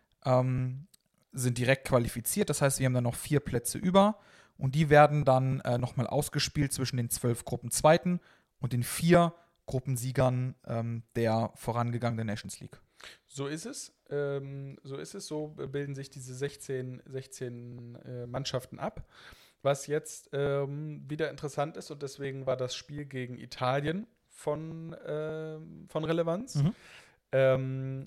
ähm, sind direkt qualifiziert. Das heißt, wir haben dann noch vier Plätze über und die werden dann äh, nochmal ausgespielt zwischen den zwölf Gruppenzweiten und den vier Gruppensiegern ähm, der vorangegangenen Nations League. So ist es. Ähm, so ist es. So bilden sich diese sechzehn, sechzehn äh, Mannschaften ab. Was jetzt ähm, wieder interessant ist, und deswegen war das Spiel gegen Italien von, äh, von Relevanz. Mhm. Ähm,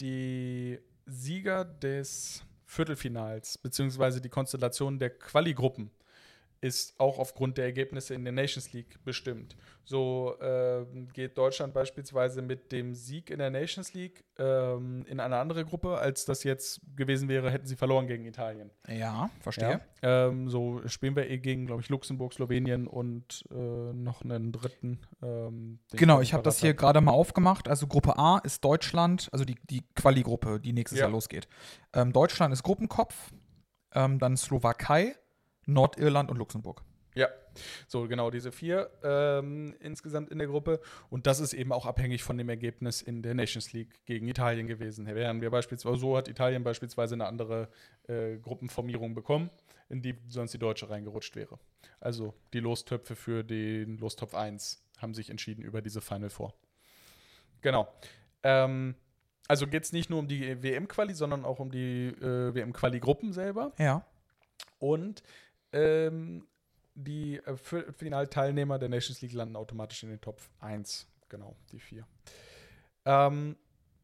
die Sieger des Viertelfinals, beziehungsweise die Konstellation der Quali-Gruppen, ist auch aufgrund der Ergebnisse in der Nations League bestimmt. So äh, geht Deutschland beispielsweise mit dem Sieg in der Nations League ähm, in eine andere Gruppe, als das jetzt gewesen wäre, hätten sie verloren gegen Italien. Ja, verstehe. Ja, ähm, so spielen wir eh gegen, glaube ich, Luxemburg, Slowenien und äh, noch einen dritten. Ähm, genau, ich habe das hier gerade mal aufgemacht. Also Gruppe A ist Deutschland, also die, die Quali-Gruppe, die nächstes ja. Jahr losgeht. Ähm, Deutschland ist Gruppenkopf, ähm, dann Slowakei, Nordirland und Luxemburg. Ja, so genau diese vier ähm, insgesamt in der Gruppe. Und das ist eben auch abhängig von dem Ergebnis in der Nations League gegen Italien gewesen. Wären wir beispielsweise, so hat Italien beispielsweise eine andere äh, Gruppenformierung bekommen, in die sonst die Deutsche reingerutscht wäre. Also die Lostöpfe für den Lostopf eins haben sich entschieden über diese Final Four. Genau. Ähm, also geht es nicht nur um die W M-Quali, sondern auch um die äh, W M-Quali-Gruppen selber. Ja. Und Ähm, die äh, Finalteilnehmer der Nations League landen automatisch in den Top eins. Genau, die vier. Ähm,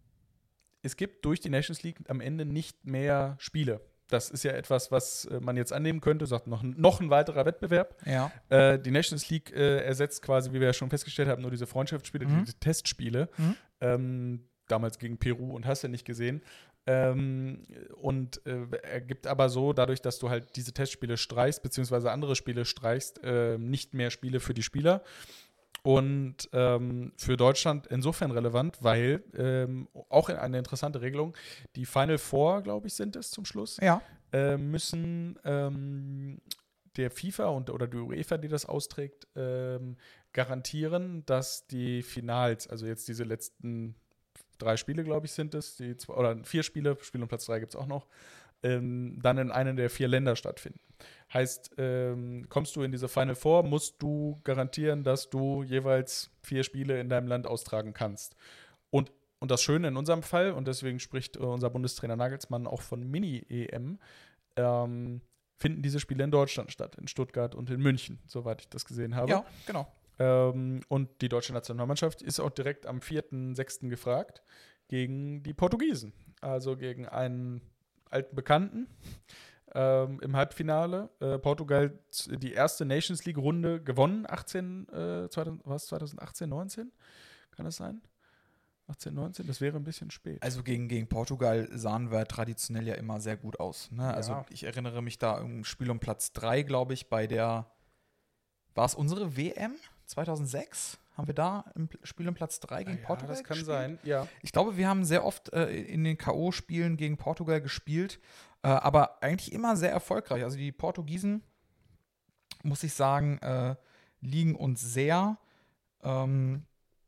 es gibt durch die Nations League am Ende nicht mehr Spiele. Das ist ja etwas, was äh, man jetzt annehmen könnte, sagt noch, noch ein weiterer Wettbewerb. Ja. Äh, die Nations League äh, ersetzt quasi, wie wir ja schon festgestellt haben, nur diese Freundschaftsspiele, mhm. diese Testspiele. Mhm. Ähm, damals gegen Peru und hast ja nicht gesehen. Ähm, und äh, ergibt aber so, dadurch, dass du halt diese Testspiele streichst, beziehungsweise andere Spiele streichst, äh, nicht mehr Spiele für die Spieler. Und ähm, für Deutschland insofern relevant, weil ähm, auch in eine interessante Regelung, die Final Four, glaube ich, sind es zum Schluss, Ja. äh, müssen ähm, der FIFA und, oder die UEFA, die das austrägt, ähm, garantieren, dass die Finals, also jetzt diese letzten drei Spiele, glaube ich, sind es, die zwei, oder vier Spiele, Spiel um Platz drei gibt es auch noch, ähm, dann in einem der vier Länder stattfinden. Heißt, ähm, kommst du in diese Final Four, musst du garantieren, dass du jeweils vier Spiele in deinem Land austragen kannst. Und, und das Schöne in unserem Fall, und deswegen spricht äh, unser Bundestrainer Nagelsmann auch von Mini-E M, ähm, finden diese Spiele in Deutschland statt, in Stuttgart und in München, soweit ich das gesehen habe. Ja, genau. Ähm, und die deutsche Nationalmannschaft ist auch direkt am vierten sechsten gefragt gegen die Portugiesen. Also gegen einen alten Bekannten ähm, im Halbfinale. Äh, Portugal die erste Nations League-Runde gewonnen, achtzehn, äh, zweitausend, was, zweitausendachtzehn, neunzehn? Kann das sein? achtzehn, neunzehn? Das wäre ein bisschen spät. Also gegen, gegen Portugal sahen wir traditionell ja immer sehr gut aus. Ne? Ja. Also ich erinnere mich da im Spiel um Platz drei, glaube ich, bei der, war es unsere W M zweitausendsechs? Haben wir da im Spiel um Platz drei gegen ja, Portugal das kann gespielt? sein, ja. Ich glaube, wir haben sehr oft äh, in den K O-Spielen gegen Portugal gespielt, äh, aber eigentlich immer sehr erfolgreich. Also die Portugiesen, muss ich sagen, äh, liegen uns sehr. Ähm,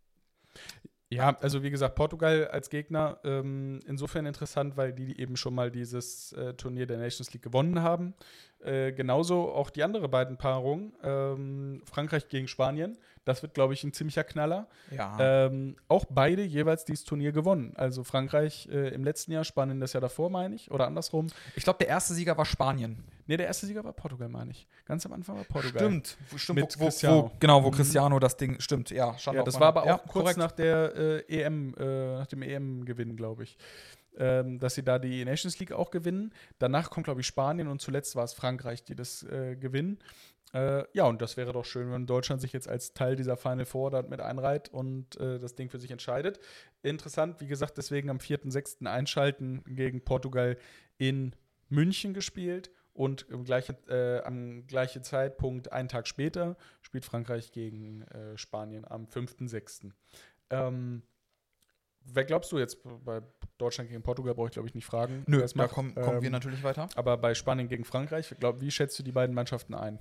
Ja, also wie gesagt, Portugal als Gegner ähm, insofern interessant, weil die eben schon mal dieses äh, Turnier der Nations League gewonnen haben. Äh, genauso auch die andere beiden Paarungen, ähm, Frankreich gegen Spanien. Das wird, glaube ich, ein ziemlicher Knaller. ja. Ähm, auch beide jeweils dieses Turnier gewonnen. Also Frankreich äh, im letzten Jahr, Spanien das Jahr davor, meine ich, oder andersrum. Ich glaube, der erste Sieger war Spanien. Nee, der erste Sieger war Portugal, meine ich. Ganz am Anfang war Portugal. Stimmt, stimmt. Mit wo, wo, Cristiano. wo, genau, wo Mhm. Cristiano das Ding, stimmt, ja. Stand Ja, auf das meiner- war aber auch ja, kurz korrekt. nach der äh, E M, äh, nach dem E M-Gewinn, glaube ich. Ähm, dass sie da die Nations League auch gewinnen. Danach kommt, glaube ich, Spanien und zuletzt war es Frankreich, die das äh, gewinnen. Äh, ja, und das wäre doch schön, wenn Deutschland sich jetzt als Teil dieser Final Four da mit einreiht und äh, das Ding für sich entscheidet. Interessant, wie gesagt, deswegen am vierten sechsten einschalten gegen Portugal in München gespielt. Und im gleichen, äh, am gleichen Zeitpunkt, einen Tag später, spielt Frankreich gegen äh, Spanien am fünften sechsten Ähm, wer glaubst du jetzt bei Deutschland gegen Portugal, brauche ich glaube ich nicht fragen. Nö, wer es da macht. kommen, kommen wir Ähm, natürlich weiter. Aber bei Spanien gegen Frankreich, glaub, wie schätzt du die beiden Mannschaften ein?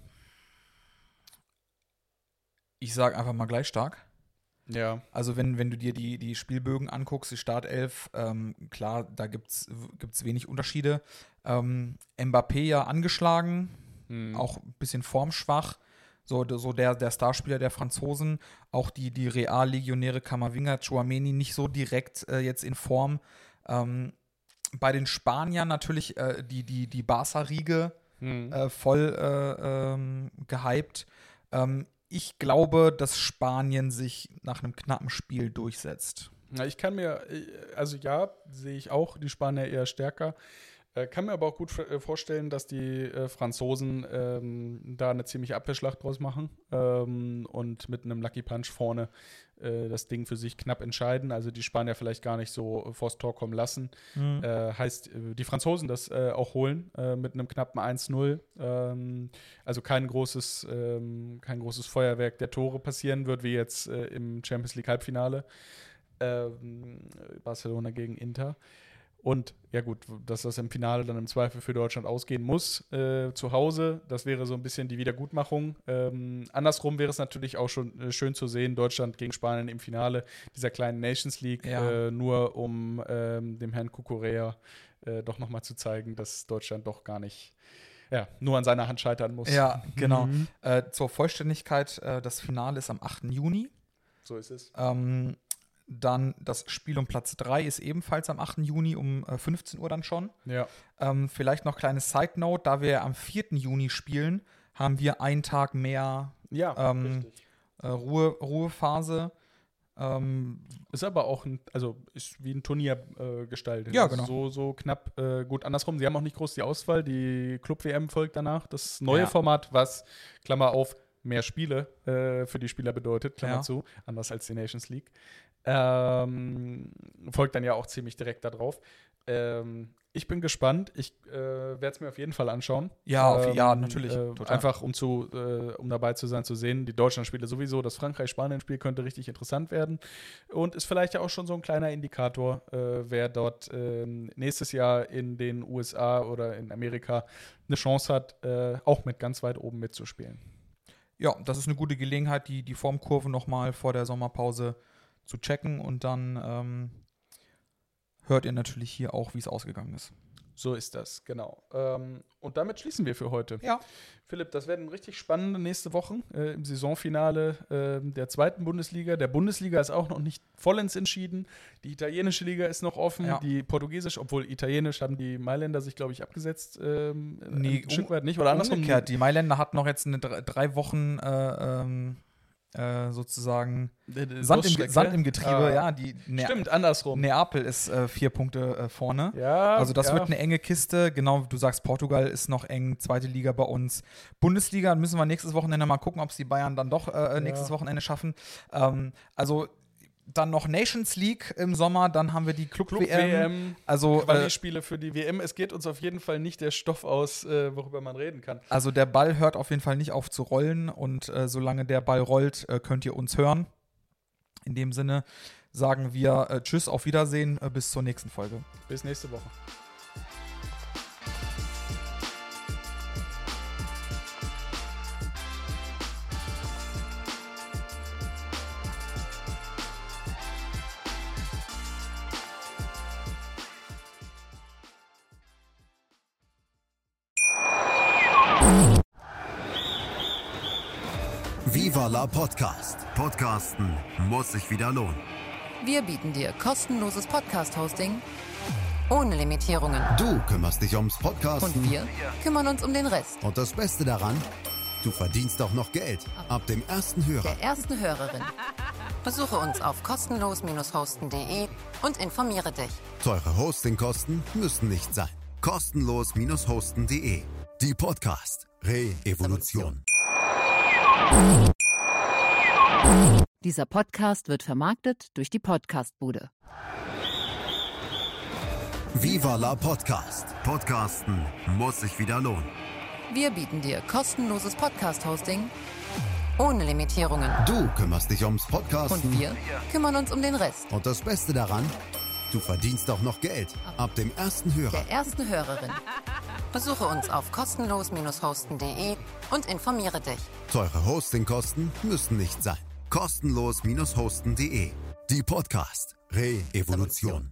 Ich sage einfach mal gleich stark. Ja. Also wenn, wenn du dir die, die Spielbögen anguckst, die Startelf, ähm, klar, da gibt es wenig Unterschiede. Ähm, Mbappé ja angeschlagen, Hm. auch ein bisschen formschwach. So, so der, der Starspieler der Franzosen, auch die, die Real-Legionäre Camavinga, Tchouaméni nicht so direkt äh, jetzt in Form. Ähm, bei den Spaniern natürlich äh, die, die, die Barca-Riege Hm. äh, voll äh, ähm, gehypt. Ähm, ich glaube, dass Spanien sich nach einem knappen Spiel durchsetzt. Na, ich kann mir, also ja, sehe ich auch die Spanier eher stärker. Äh, kann mir aber auch gut f- vorstellen, dass die äh, Franzosen ähm, da eine ziemliche Abwehrschlacht draus machen ähm, und mit einem Lucky Punch vorne äh, das Ding für sich knapp entscheiden. Also die Spanier vielleicht gar nicht so vors Tor kommen lassen. Mhm. Äh, heißt, äh, die Franzosen das äh, auch holen äh, mit einem knappen eins null. Ähm, also kein großes, ähm, kein großes Feuerwerk der Tore passieren wird, wie jetzt äh, im Champions League Halbfinale. Ähm, Barcelona gegen Inter. Und ja gut, dass das im Finale dann im Zweifel für Deutschland ausgehen muss, äh, zu Hause, das wäre so ein bisschen die Wiedergutmachung. Ähm, andersrum wäre es natürlich auch schon äh, schön zu sehen, Deutschland gegen Spanien im Finale dieser kleinen Nations League, Ja. äh, nur um ähm, dem Herrn Kukurea äh, doch nochmal zu zeigen, dass Deutschland doch gar nicht, ja, nur an seiner Hand scheitern muss. Ja, genau. Mhm. Äh, zur Vollständigkeit, äh, das Finale ist am achten Juni. So ist es. Ähm, dann das Spiel um Platz drei ist ebenfalls am achten Juni um äh, fünfzehn Uhr dann schon. Ja. Ähm, vielleicht noch kleine Side-Note, da wir am vierten Juni spielen, haben wir einen Tag mehr Ja, Ähm, richtig. äh, Ruhe, Ruhephase. Ähm, Ist aber auch ein, also ist wie ein Turnier äh, gestaltet. Ja, Also genau. So, so knapp äh, gut andersrum. Sie haben auch nicht groß die Auswahl. Die Club-W M folgt danach. Das neue Ja. Format, was, Klammer auf, mehr Spiele äh, für die Spieler bedeutet, Klammer Ja. zu, anders als die Nations League. Ähm, folgt dann ja auch ziemlich direkt darauf. Ähm, ich bin gespannt. Ich äh, werde es mir auf jeden Fall anschauen. Ja, auf, ähm, ja natürlich. Äh, einfach um, zu, äh, um dabei zu sein, zu sehen. Die Deutschland-Spiele sowieso. Das Frankreich-Spanien-Spiel könnte richtig interessant werden. Und ist vielleicht ja auch schon so ein kleiner Indikator, äh, wer dort äh, nächstes Jahr in den U S A oder in Amerika eine Chance hat, äh, auch mit ganz weit oben mitzuspielen. Ja, das ist eine gute Gelegenheit, die, die Formkurve nochmal vor der Sommerpause zu checken. Und dann ähm, hört ihr natürlich hier auch, wie es ausgegangen ist. So ist das, genau. Ähm, und damit schließen wir für heute. Ja. Philipp, das werden richtig spannende nächste Wochen äh, im Saisonfinale äh, der zweiten Bundesliga. Der Bundesliga ist auch noch nicht vollends entschieden. Die italienische Liga ist noch offen. Ja. Die portugiesisch, obwohl italienisch haben die Mailänder sich, glaube ich, abgesetzt. Ähm, Nee, ein Stück um- weit nicht. Oder andersrum. Umgekehrt, die Mailänder hatten noch jetzt eine drei, drei Wochen äh, ähm, äh, sozusagen Äh, äh, Sand im, Durststrecke. Sand im Getriebe. Ah. Ja, die Ne- Stimmt, andersrum. Neapel ist äh, vier Punkte äh, vorne. Ja, Also das ja. wird eine enge Kiste. Genau, du sagst, Portugal ist noch eng, zweite Liga bei uns. Bundesliga müssen wir nächstes Wochenende mal gucken, ob es die Bayern dann doch äh, nächstes Ja. Wochenende schaffen. Ähm, also dann noch Nations League im Sommer, dann haben wir die Club-W M. Club-W M, Also, äh, Quali-Spiele für die W M. Es geht uns auf jeden Fall nicht der Stoff aus, äh, worüber man reden kann. also der Ball hört auf jeden Fall nicht auf zu rollen und äh, solange der Ball rollt, äh, könnt ihr uns hören. In dem Sinne sagen wir äh, Tschüss, auf Wiedersehen, äh, bis zur nächsten Folge. Bis nächste Woche. Viva la Podcast. Podcasten muss sich wieder lohnen. Wir bieten dir kostenloses Podcast-Hosting ohne Limitierungen. Du kümmerst dich ums Podcasten. Und wir kümmern uns um den Rest. Und das Beste daran, du verdienst auch noch Geld. Ab dem ersten Hörer. Der ersten Hörerin. Besuche uns auf kostenlos hosten punkt de und informiere dich. Teure Hostingkosten müssen nicht sein. kostenlos hosten punkt de. Die Podcast Re-Evolution. Dieser Podcast wird vermarktet durch die Podcastbude. Viva la Podcast. Podcasten muss sich wieder lohnen. Wir bieten dir kostenloses Podcast-Hosting ohne Limitierungen. Du kümmerst dich ums Podcasten. Und wir kümmern uns um den Rest. Und das Beste daran, du verdienst auch noch Geld. Ab dem ersten Hörer. Der ersten Hörerin. Besuche uns auf kostenlos hosten punkt de und informiere dich. Teure Hostingkosten müssen nicht sein. kostenlos hosten punkt de. Die Podcast Re-Evolution.